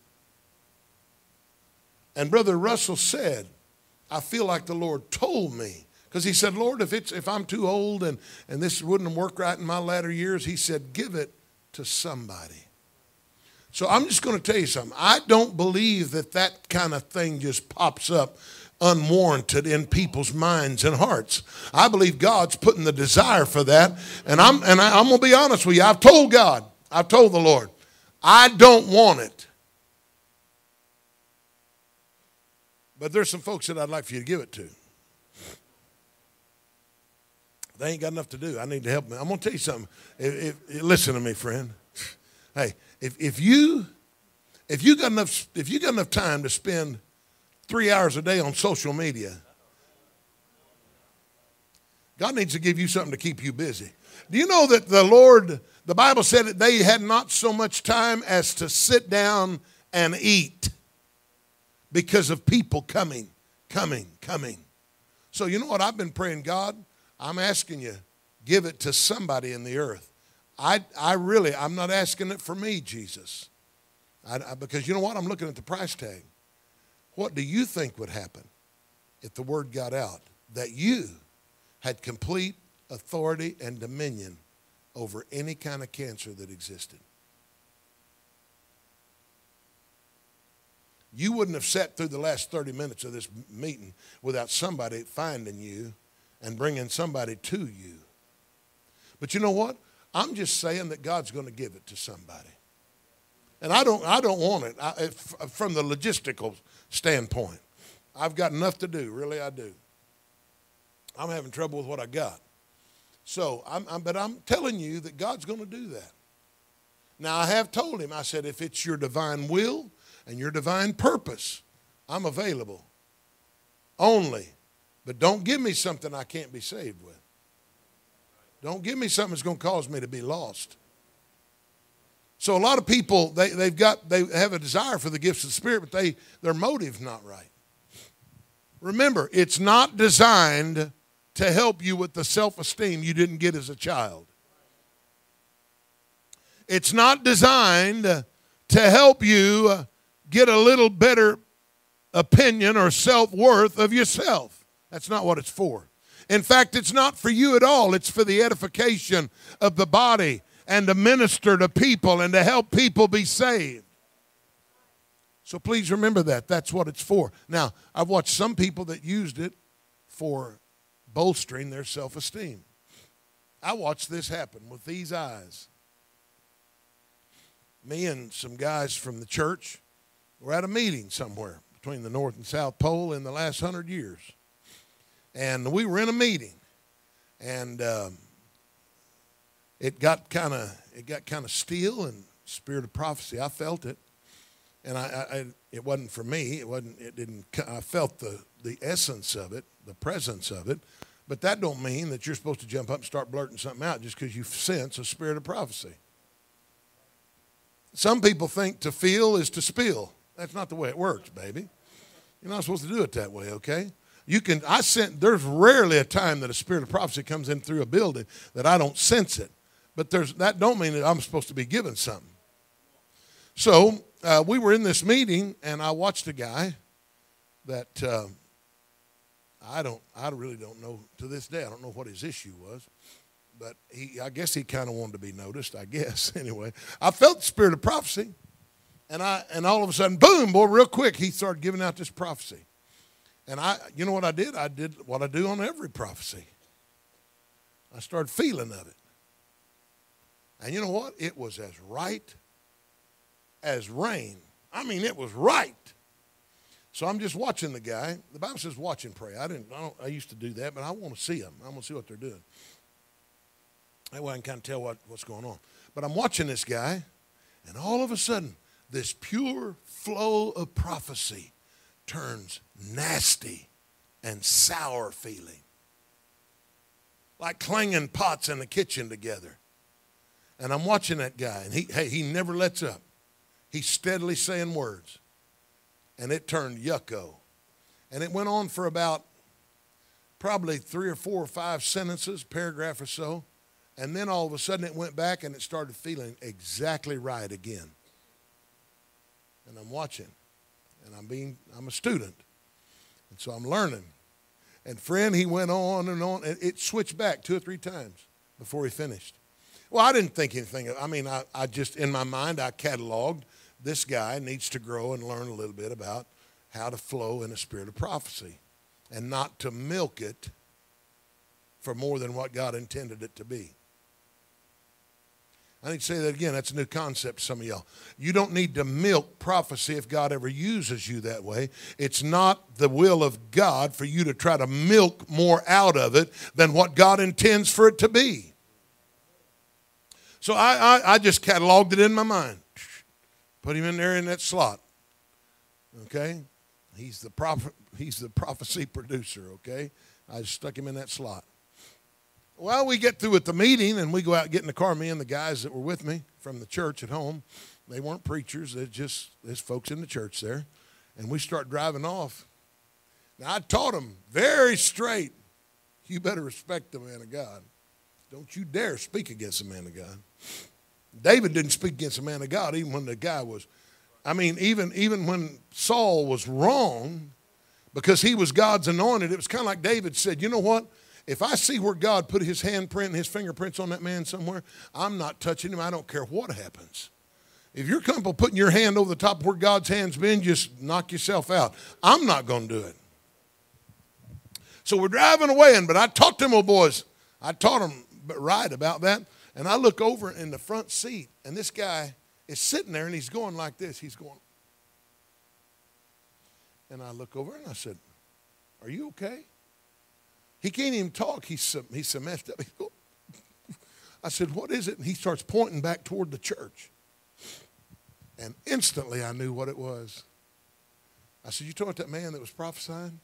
And Brother Russell said, I feel like the Lord told me. Because he said, Lord, if it's if I'm too old and, and this wouldn't work right in my latter years, he said, give it to somebody. So I'm just going to tell you something. I don't believe that that kind of thing just pops up unwarranted in people's minds and hearts. I believe God's putting the desire for that. And I'm, and I, I'm going to be honest with you. I've told God, I've told the Lord, I don't want it. But there's some folks that I'd like for you to give it to. They ain't got enough to do. I need to help them. I'm going to tell you something. If, if, listen to me, friend. Hey, if, if you if you got enough if you got enough time to spend three hours a day on social media, God needs to give you something to keep you busy. Do you know that the Lord, the Bible said that they had not so much time as to sit down and eat, because of people coming, coming, coming. So you know what I've been praying, God? I'm asking you, give it to somebody in the earth. I, I really, I'm not asking it for me, Jesus. I, I, because you know what? I'm looking at the price tag. What do you think would happen if the word got out that you had complete authority and dominion over any kind of cancer that existed? You wouldn't have sat through the last thirty minutes of this meeting without somebody finding you and bringing somebody to you. But you know what? I'm just saying that God's going to give it to somebody. And I don't, I don't want it I, if, from the logistical standpoint. I've got enough to do, really I do. I'm having trouble with what I got. So, I'm, I'm, but I'm telling you that God's going to do that. Now, I have told him, I said, if it's your divine will and your divine purpose, I'm available. Only. But don't give me something I can't be saved with. Don't give me something that's going to cause me to be lost. So a lot of people, they, they've got, they have a desire for the gifts of the Spirit, but they, their motive's not right. Remember, it's not designed to help you with the self-esteem you didn't get as a child. It's not designed to help you get a little better opinion or self-worth of yourself. That's not what it's for. In fact, it's not for you at all. It's for the edification of the body and to minister to people and to help people be saved. So please remember that. That's what it's for. Now, I've watched some people that used it for bolstering their self-esteem. I watched this happen with these eyes. Me and some guys from the church were at a meeting somewhere between the North and South Pole in the last hundred years. And we were in a meeting, and um, it got kind of it got kind of still and spirit of prophecy. I felt it, and I, I it wasn't for me. It wasn't. It didn't. I felt the the essence of it, the presence of it. But that don't mean that you're supposed to jump up and start blurting something out just because you sense a spirit of prophecy. Some people think to feel is to spill. That's not the way it works, baby. You're not supposed to do it that way, okay? You can, I sense, there's rarely a time that a spirit of prophecy comes in through a building that I don't sense it. But there's, that don't mean that I'm supposed to be given something. So uh, we were in this meeting, and I watched a guy that uh, I don't, I really don't know to this day. I don't know what his issue was, but he, I guess he kind of wanted to be noticed. I guess anyway. I felt the spirit of prophecy, and I, and all of a sudden, boom, boy, real quick, he started giving out this prophecy. And I, you know what I did? I did what I do on every prophecy. I started feeling of it. And you know what? It was as right as rain. I mean, it was right. So I'm just watching the guy. The Bible says watch and pray. I didn't, I, don't, I used to do that, but I want to see them. I want to see what they're doing. That way I can kind of tell what, what's going on. But I'm watching this guy, and all of a sudden, this pure flow of prophecy turns nasty and sour feeling. Like clanging pots in the kitchen together. And I'm watching that guy, and he, hey, he never lets up. He's steadily saying words. And it turned yucko. And it went on for about probably three or four or five sentences, paragraph or so. And then all of a sudden it went back and it started feeling exactly right again. And I'm watching. And I'm being, I'm a student. And so I'm learning. And friend, he went on and on. And it switched back two or three times before he finished. Well, I didn't think anything of, I mean, I, I just, in my mind, I cataloged, this guy needs to grow and learn a little bit about how to flow in a spirit of prophecy and not to milk it for more than what God intended it to be. I need to say that again. That's a new concept to some of y'all. You don't need to milk prophecy if God ever uses you that way. It's not the will of God for you to try to milk more out of it than what God intends for it to be. So I, I, I just cataloged it in my mind. Put him in there in that slot. Okay? He's the prophet, he's the prophecy producer, okay? I just stuck him in that slot. Well, we get through with the meeting, and we go out and get in the car, me and the guys that were with me from the church at home. They weren't preachers. They're just, there's folks in the church there. And we start driving off. Now, I taught them very straight, you better respect the man of God. Don't you dare speak against the man of God. David didn't speak against the man of God even when the guy was, I mean, even, even when Saul was wrong, because he was God's anointed, it was kind of like David said, you know what? If I see where God put his handprint and his fingerprints on that man somewhere, I'm not touching him. I don't care what happens. If you're comfortable putting your hand over the top of where God's hand's been, just knock yourself out. I'm not going to do it. So we're driving away, and but I taught them old boys. I taught them right about that. And I look over in the front seat, and this guy is sitting there, and he's going like this. He's going. And I look over, and I said, are you okay? He can't even talk. He's so, he's so messed up. He's going. I said, what is it? And he starts pointing back toward the church. And instantly I knew what it was. I said, you talking about that man that was prophesying?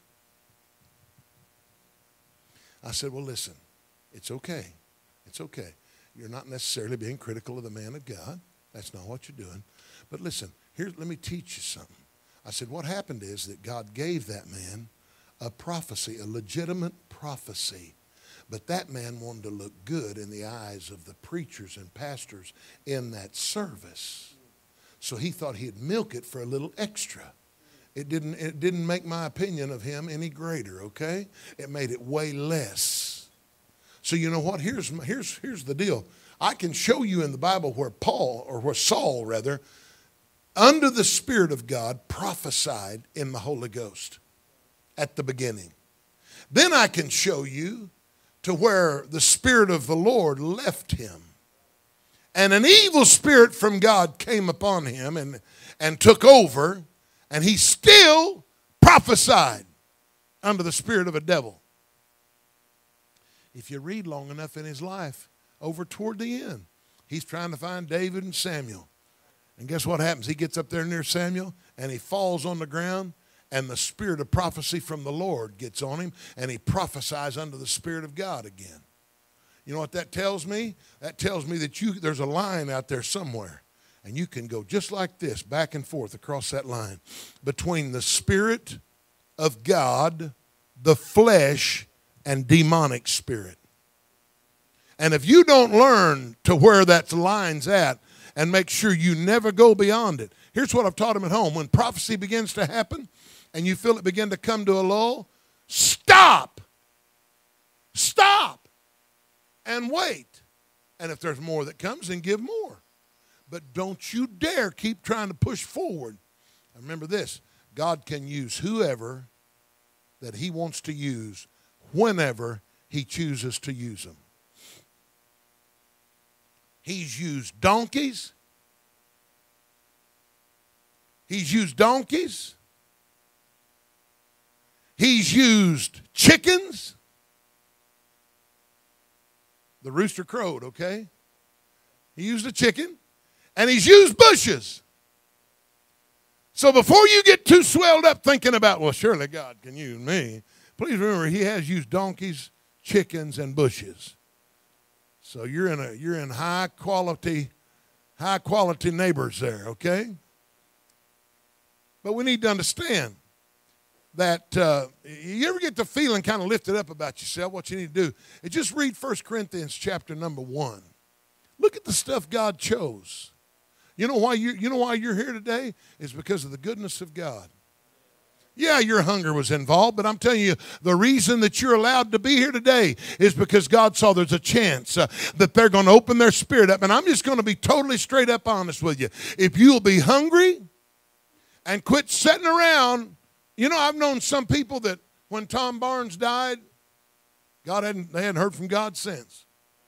I said, well, listen, it's okay. It's okay. You're not necessarily being critical of the man of God. That's not what you're doing. But listen, here, let me teach you something. I said, what happened is that God gave that man a prophecy, a legitimate prophecy. But that man wanted to look good in the eyes of the preachers and pastors in that service. So he thought he'd milk it for a little extra. It didn't, it didn't make my opinion of him any greater, okay? It made it way less. So you know what? Here's, here's, here's the deal. I can show you in the Bible where Paul, or where Saul rather, under the Spirit of God, prophesied in the Holy Ghost at the beginning. Then I can show you to where the Spirit of the Lord left him. And an evil spirit from God came upon him and, and took over, and he still prophesied under the spirit of a devil. If you read long enough in his life, over toward the end, he's trying to find David and Samuel. And guess what happens? He gets up there near Samuel, and he falls on the ground, and the spirit of prophecy from the Lord gets on him, and he prophesies under the Spirit of God again. You know what that tells me? That tells me that you there's a line out there somewhere, and you can go just like this, back and forth across that line, between the Spirit of God the flesh and demonic spirit. And if you don't learn to where that line's at and make sure you never go beyond it, here's what I've taught them at home. When prophecy begins to happen and you feel it begin to come to a lull, stop. Stop and wait. And if there's more that comes, then give more. But don't you dare keep trying to push forward. And remember this, God can use whoever that he wants to use whenever he chooses to use them. He's used donkeys. He's used donkeys. He's used chickens. The rooster crowed, okay? He used a chicken. And he's used bushes. So before you get too swelled up thinking about, well, surely God can use me, please remember he has used donkeys, chickens, and bushes. So you're in a you're in high quality, high quality neighbors there, okay? But we need to understand that uh, you ever get the feeling kind of lifted up about yourself, what you need to do is just read First Corinthians chapter number one. Look at the stuff God chose. You know why you you know why you're here today? It's because of the goodness of God. Yeah, your hunger was involved, but I'm telling you, the reason that you're allowed to be here today is because God saw there's a chance uh, that they're going to open their spirit up. And I'm just going to be totally straight up honest with you. If you'll be hungry and quit sitting around, you know, I've known some people that when Tom Barnes died, God hadn't they hadn't heard from God since.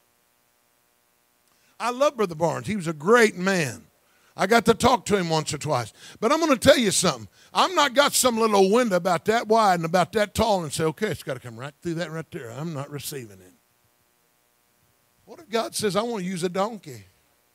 I love Brother Barnes. He was a great man. I got to talk to him once or twice. But I'm going to tell you something. I'm not got some little window about that wide and about that tall and say, okay, it's got to come right through that right there. I'm not receiving it. What if God says, I want to use a donkey?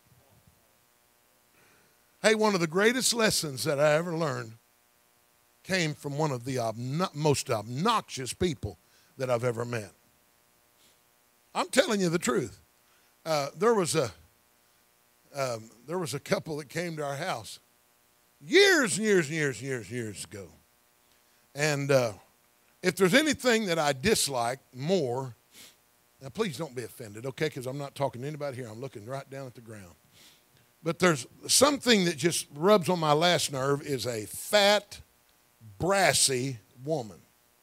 Hey, one of the greatest lessons that I ever learned came from one of the obno- most obnoxious people that I've ever met. I'm telling you the truth. Uh, there was a um, there was a couple that came to our house years and years and years and years and years ago. And uh, if there's anything that I dislike more, now please don't be offended, okay, because I'm not talking to anybody here. I'm looking right down at the ground. But there's something that just rubs on my last nerve is a fat, brassy woman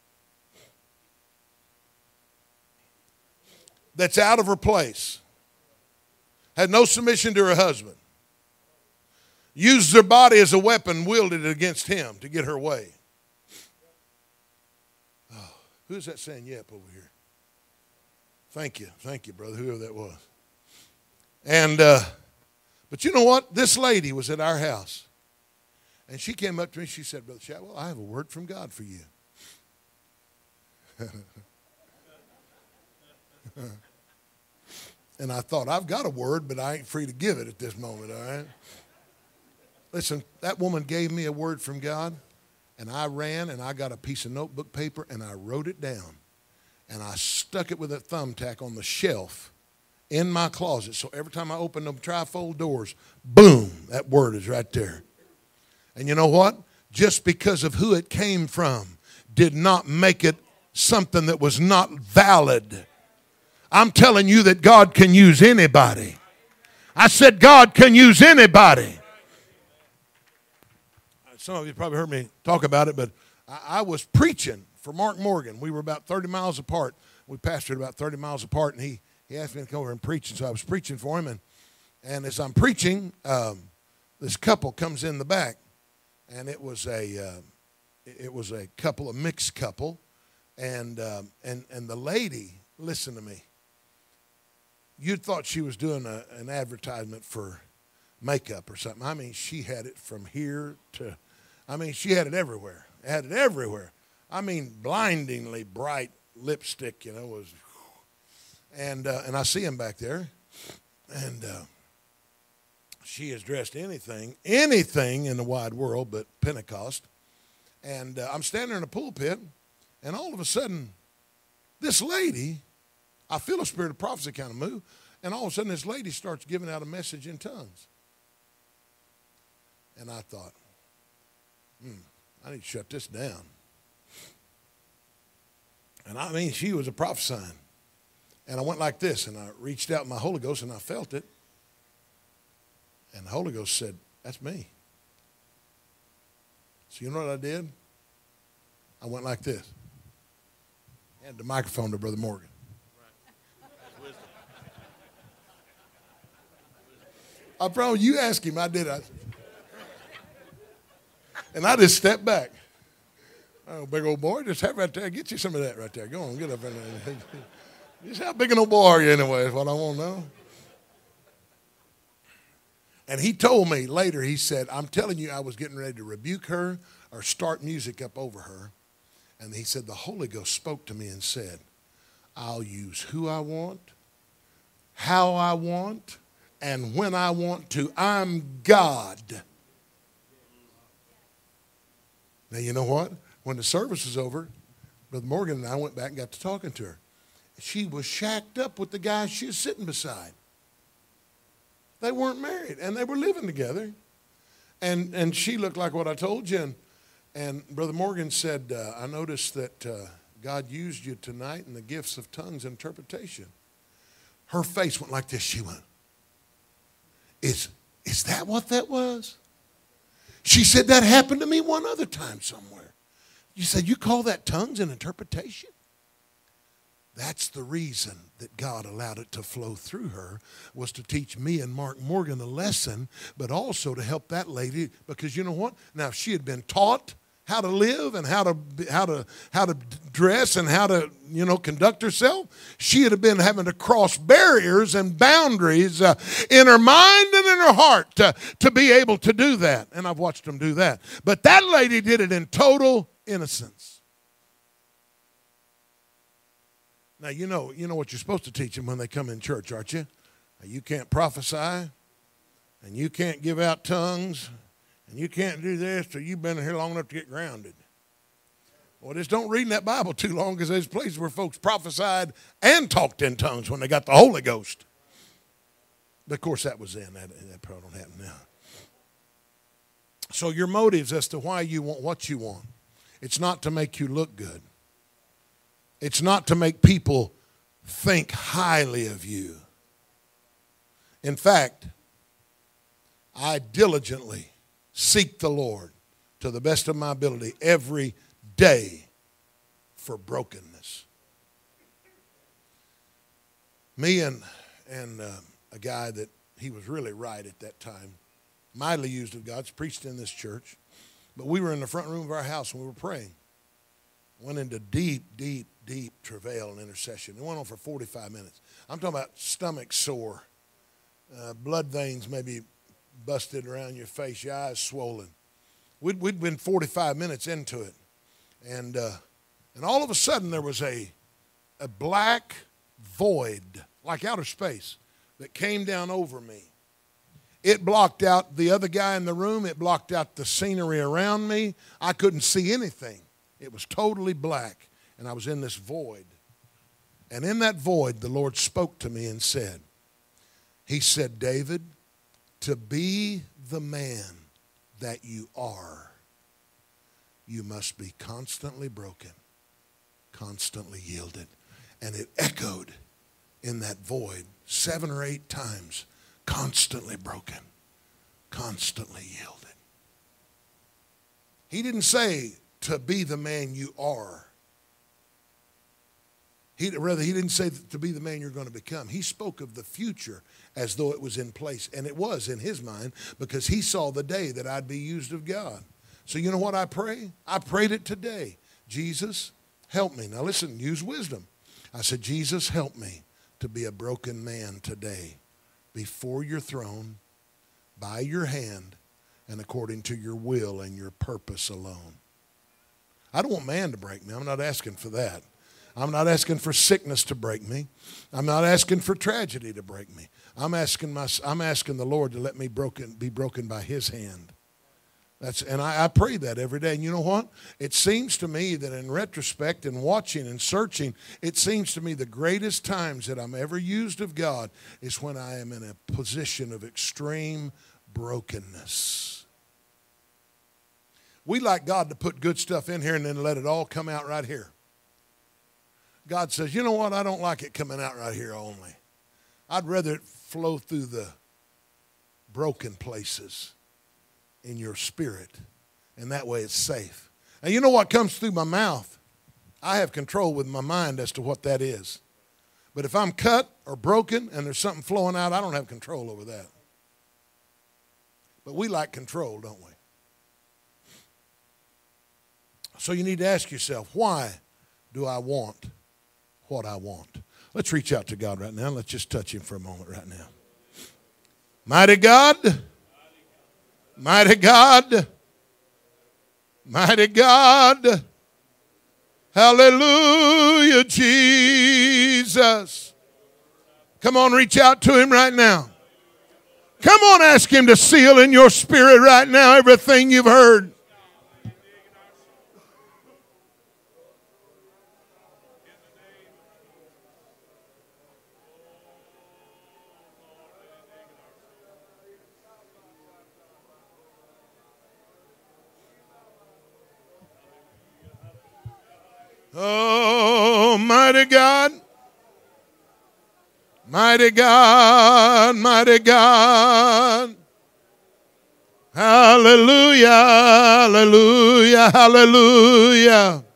that's out of her place. Had no submission to her husband. Used her body as a weapon, wielded it against him to get her way. Oh, who's that saying yep over here? Thank you. Thank you, brother, whoever that was. And, uh, but you know what? This lady was at our house. And she came up to me. She said, Brother Shotwell, I have a word from God for you. And I thought, I've got a word, but I ain't free to give it at this moment, all right? Listen, that woman gave me a word from God, and I ran, and I got a piece of notebook paper, and I wrote it down. And I stuck it with a thumbtack on the shelf in my closet. So every time I open them trifold doors, boom, that word is right there. And you know what? Just because of who it came from did not make it something that was not valid. I'm telling you that God can use anybody. I said God can use anybody. Some of you probably heard me talk about it, but I, I was preaching for Mark Morgan. We were about thirty miles apart. We pastored about thirty miles apart, and he, he asked me to come over and preach, and so I was preaching for him. And, and as I'm preaching, um, this couple comes in the back, and it was a uh, it was a couple, a mixed couple, and um, and and the lady, listen to me. You'd thought she was doing a, an advertisement for makeup or something. I mean, she had it from here to, I mean, she had it everywhere. Had it everywhere. I mean, blindingly bright lipstick, you know, was, and uh, and I see him back there, and uh, she is dressed anything, anything in the wide world but Pentecost, and uh, I'm standing in a pulpit, and all of a sudden, this lady, I feel a spirit of prophecy kind of move, and all of a sudden this lady starts giving out a message in tongues. And I thought, hmm, I need to shut this down. And I mean, she was a prophesying. And I went like this, and I reached out in my Holy Ghost, and I felt it. And the Holy Ghost said, that's me. So you know what I did? I went like this. Handed the microphone to Brother Morgan. I promise you ask him, I did. I, and I just stepped back. Oh, big old boy, just have right there. Get you some of that right there. Go on, get up in there. Just how big an old boy are you anyway is what I want to know. And he told me later, he said, I'm telling you, I was getting ready to rebuke her or start music up over her. And he said, the Holy Ghost spoke to me and said, I'll use who I want, how I want, and when I want to. I'm God. Now, you know what? When the service was over, Brother Morgan and I went back and got to talking to her. She was shacked up with the guy she was sitting beside. They weren't married, and they were living together. And and she looked like what I told you. And, and Brother Morgan said, uh, I noticed that uh, God used you tonight in the gifts of tongues and interpretation. Her face went like this. She went, is, is that what that was? She said, that happened to me one other time somewhere. You said, you call that tongues and interpretation? That's the reason that God allowed it to flow through her, was to teach me and Mark Morgan a lesson, but also to help that lady, because you know what? Now, if she had been taught how to live and how to how to how to dress and how to, you know, conduct herself, she'd have been having to cross barriers and boundaries uh, in her mind and in her heart to, to be able to do that. And I've watched them do that. But that lady did it in total innocence. Now, you know, you know what you're supposed to teach them when they come in church, aren't you? You can't prophesy, and you can't give out tongues, and you can't do this till you've been here long enough to get grounded. Well, just don't read in that Bible too long, because there's places where folks prophesied and talked in tongues when they got the Holy Ghost. But, of course, that was then. That, that probably don't happen now. So your motives as to why you want what you want, it's not to make you look good. It's not to make people think highly of you. In fact, I diligently seek the Lord to the best of my ability every day for brokenness. Me and, and uh, a guy that he was really right at that time, mightily used of God's preached in this church, but we were in the front room of our house and we were praying. Went into deep, deep, deep travail and intercession. It went on for forty-five minutes. I'm talking about stomach sore, uh, blood veins maybe busted around your face, your eyes swollen. We'd, we'd been forty-five minutes into it. And uh, and all of a sudden there was a, a black void, like outer space, that came down over me. It blocked out the other guy in the room. It blocked out the scenery around me. I couldn't see anything. It was totally black, and I was in this void. And in that void, the Lord spoke to me and said, he said, David, to be the man that you are, you must be constantly broken, constantly yielded. And it echoed in that void seven or eight times, constantly broken, constantly yielded. He didn't say, to be the man you are. He, rather, he didn't say to be the man you're going to become. He spoke of the future as though it was in place. And it was in his mind, because he saw the day that I'd be used of God. So you know what I pray? I prayed it today. Jesus, help me. Now listen, use wisdom. I said, Jesus, help me to be a broken man today before your throne, by your hand, and according to your will and your purpose alone. I don't want man to break me. I'm not asking for that. I'm not asking for sickness to break me. I'm not asking for tragedy to break me. I'm asking my, I'm asking the Lord to let me broken, be broken by his hand. That's, and I, I pray that every day. And you know what? It seems to me that in retrospect and watching and searching, it seems to me the greatest times that I'm ever used of God is when I am in a position of extreme brokenness. We like God to put good stuff in here and then let it all come out right here. God says, you know what? I don't like it coming out right here only. I'd rather it flow through the broken places in your spirit. And that way it's safe. And you know what comes through my mouth? I have control with my mind as to what that is. But if I'm cut or broken and there's something flowing out, I don't have control over that. But we like control, don't we? So you need to ask yourself, why do I want what I want? Let's reach out to God right now. Let's just touch him for a moment right now. Mighty God, mighty God, mighty God, hallelujah, Jesus. Come on, reach out to him right now. Come on, ask him to seal in your spirit right now everything you've heard. Oh, mighty God, mighty God, mighty God. Hallelujah, hallelujah, hallelujah.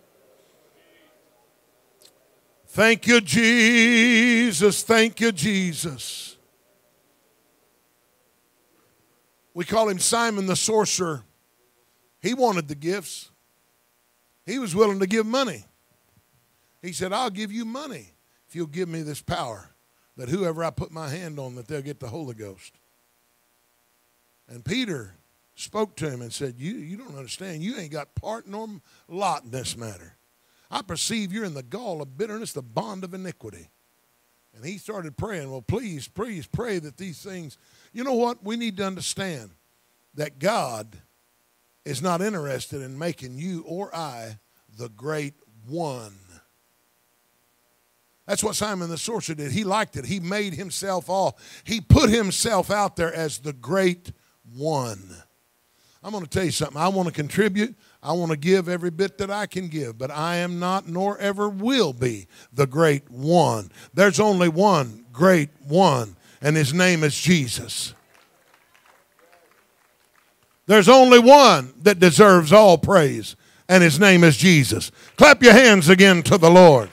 Thank you, Jesus. Thank you, Jesus. We call him Simon the sorcerer. He wanted the gifts. He was willing to give money. He said, I'll give you money if you'll give me this power, that whoever I put my hand on, that they'll get the Holy Ghost. And Peter spoke to him and said, you, you don't understand. You ain't got part nor lot in this matter. I perceive you're in the gall of bitterness, the bond of iniquity. And he started praying, well, please, please pray that these things, you know what? We need to understand that God is not interested in making you or I the great one. That's what Simon the sorcerer did. He liked it. He made himself all. He put himself out there as the great one. I'm going to tell you something. I want to contribute. I want to give every bit that I can give. But I am not nor ever will be the great one. There's only one great one, and his name is Jesus. There's only one that deserves all praise, and his name is Jesus. Clap your hands again to the Lord.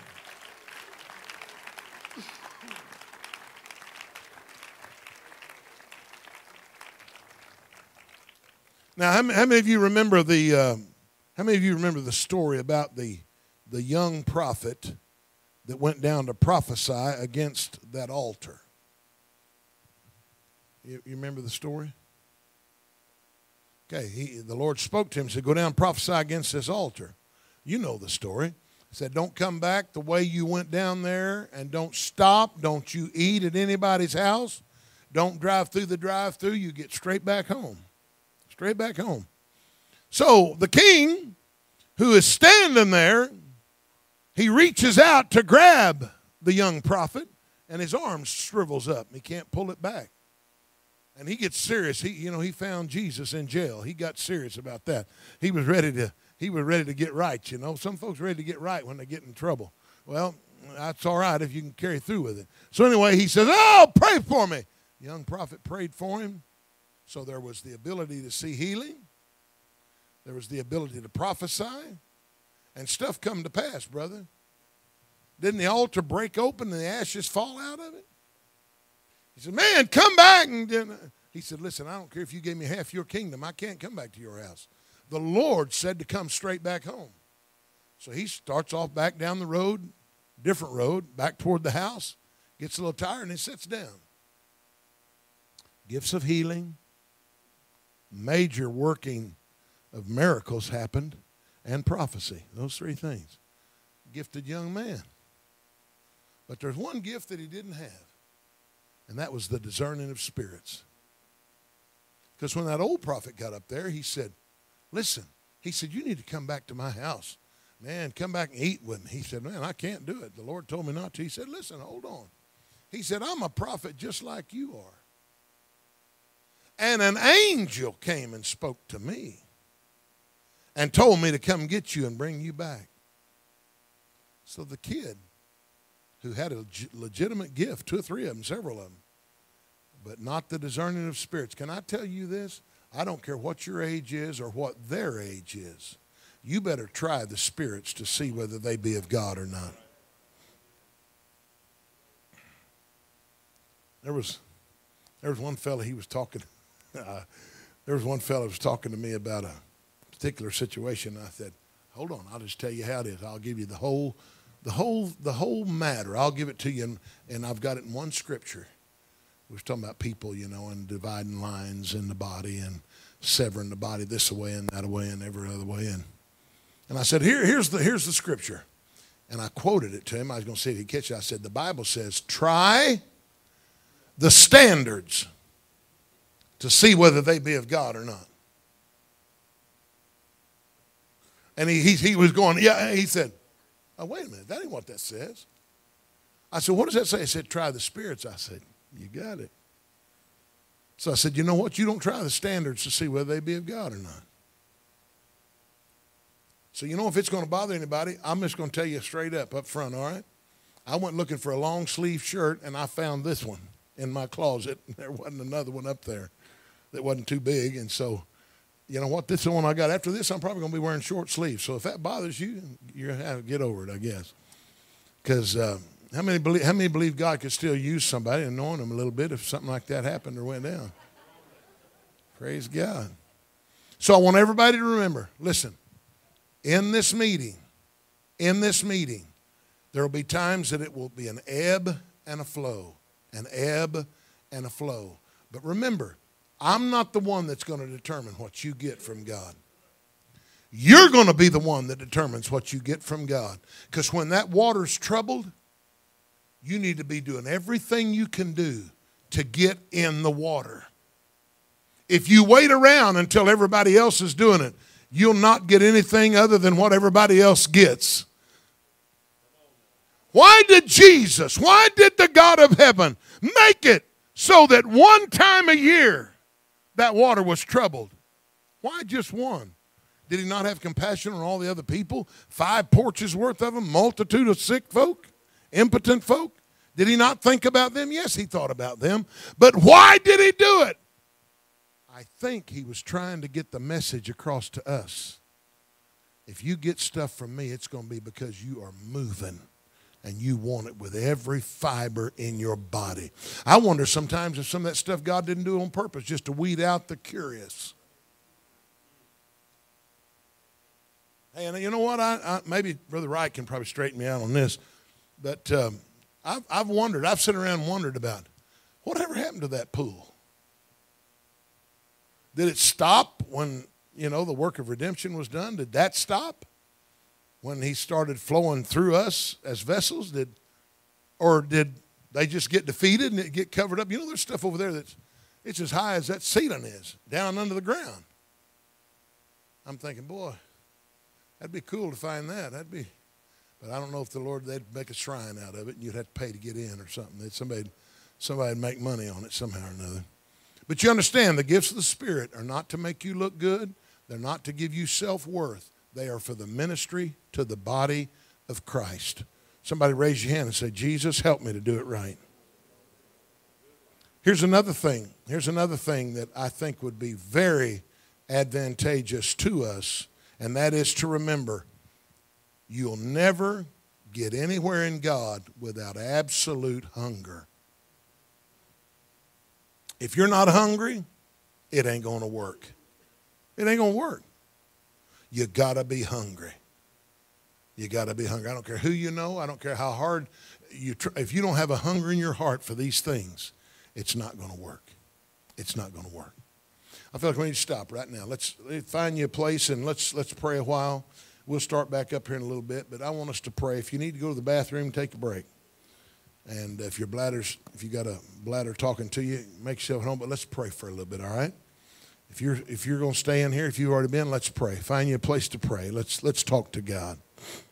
Now, how many, how many of you remember the uh, how many of you remember the story about the the young prophet that went down to prophesy against that altar? You, you remember the story? Okay, he, the Lord spoke to him and said, go down and prophesy against this altar. You know the story. He said, don't come back the way you went down there, and don't stop. Don't you eat at anybody's house. Don't drive through the drive-thru. You get straight back home. Straight back home. So the king, who is standing there, he reaches out to grab the young prophet, and his arm shrivels up. He can't pull it back. And he gets serious. He, you know, he found Jesus in jail. He got serious about that. He was ready to, he was ready to get right, you know. Some folks are ready to get right when they get in trouble. Well, that's all right if you can carry through with it. So anyway, he says, oh, pray for me. The young prophet prayed for him. So there was the ability to see healing. There was the ability to prophesy. And stuff come to pass, brother. Didn't the altar break open and the ashes fall out of it? He said, man, come back. And he said, listen, I don't care if you gave me half your kingdom. I can't come back to your house. The Lord said to come straight back home. So he starts off back down the road, different road, back toward the house, gets a little tired, and he sits down. Gifts of healing, major working of miracles happened, and prophecy. Those three things. Gifted young man. But there's one gift that he didn't have, and that was the discerning of spirits. Because when that old prophet got up there, he said, listen, he said, you need to come back to my house. Man, come back and eat with me. He said, man, I can't do it. The Lord told me not to. He said, listen, hold on. He said, I'm a prophet just like you are. And an angel came and spoke to me and told me to come get you and bring you back. So the kid who had a legitimate gift, two or three of them, several of them, but not the discerning of spirits. Can I tell you this? I don't care what your age is or what their age is. You better try the spirits to see whether they be of God or not. There was, there was one fella, he was talking, uh, there was one fella who was talking to me about a particular situation. I said, hold on, I'll just tell you how it is. I'll give you the whole, the whole, the whole matter. I'll give it to you, and, and I've got it in one scripture. We were talking about people, you know, and dividing lines in the body and severing the body this way and that way and every other way. And, and I said, Here, here's the here's the scripture. And I quoted it to him. I was going to see if he'd catch it. I said, the Bible says, try the standards to see whether they be of God or not. And he, he, he was going, yeah, he said, oh, wait a minute, that ain't what that says. I said, what does that say? He said, try the spirits. I said, you got it. So I said, you know what? You don't try the standards to see whether they be of God or not. So you know, if it's going to bother anybody, I'm just going to tell you straight up, up front, all right? I went looking for a long sleeve shirt, and I found this one in my closet. There wasn't another one up there that wasn't too big. And so, you know what? This is the one I got. After this, I'm probably going to be wearing short sleeves. So if that bothers you, you're going to have to get over it, I guess. Because uh, how many believe, how many believe God could still use somebody, anoint them a little bit if something like that happened or went down? Praise God. So I want everybody to remember, listen, in this meeting, in this meeting, there will be times that it will be an ebb and a flow, an ebb and a flow. But remember, I'm not the one that's going to determine what you get from God. You're going to be the one that determines what you get from God. Because when that water's troubled, you need to be doing everything you can do to get in the water. If you wait around until everybody else is doing it, you'll not get anything other than what everybody else gets. Why did Jesus, why did the God of heaven make it so that one time a year that water was troubled? Why just one? Did he not have compassion on all the other people? Five porches worth of them, multitude of sick folk, impotent folk. Did he not think about them? Yes, he thought about them. But why did he do it? I think he was trying to get the message across to us. If you get stuff from me, it's going to be because you are moving and you want it with every fiber in your body. I wonder sometimes if some of that stuff God didn't do on purpose just to weed out the curious. Hey, and you know what? I, I maybe Brother Wright can probably straighten me out on this, but um, I've, I've wondered, I've sat around and wondered about whatever happened to that pool. Did it stop when, you know, the work of redemption was done? Did that stop when he started flowing through us as vessels? Did, or did they just get defeated and it get covered up? You know, there's stuff over there that's it's as high as that ceiling is, down under the ground. I'm thinking, boy, that'd be cool to find that. That'd be, but I don't know if the Lord, they'd make a shrine out of it and you'd have to pay to get in or something. That somebody, somebody'd make money on it somehow or another. But you understand, the gifts of the Spirit are not to make you look good. They're not to give you self-worth. They are for the ministry to the body of Christ. Somebody raise your hand and say, Jesus, help me to do it right. Here's another thing. Here's another thing that I think would be very advantageous to us, and that is to remember, you'll never get anywhere in God without absolute hunger. If you're not hungry, it ain't going to work. It ain't going to work. You got to be hungry. You got to be hungry. I don't care who you know. I don't care how hard you try. If you don't have a hunger in your heart for these things, it's not going to work. It's not going to work. I feel like we need to stop right now. Let's find you a place and let's let's pray a while. We'll start back up here in a little bit, but I want us to pray. If you need to go to the bathroom, take a break. And if your bladder's, if you got a bladder talking to you, make yourself at home. But let's pray for a little bit, all right? If you're if you're going to stay in here, if you've already been, let's pray. Find you a place to pray. Let's let's talk to God.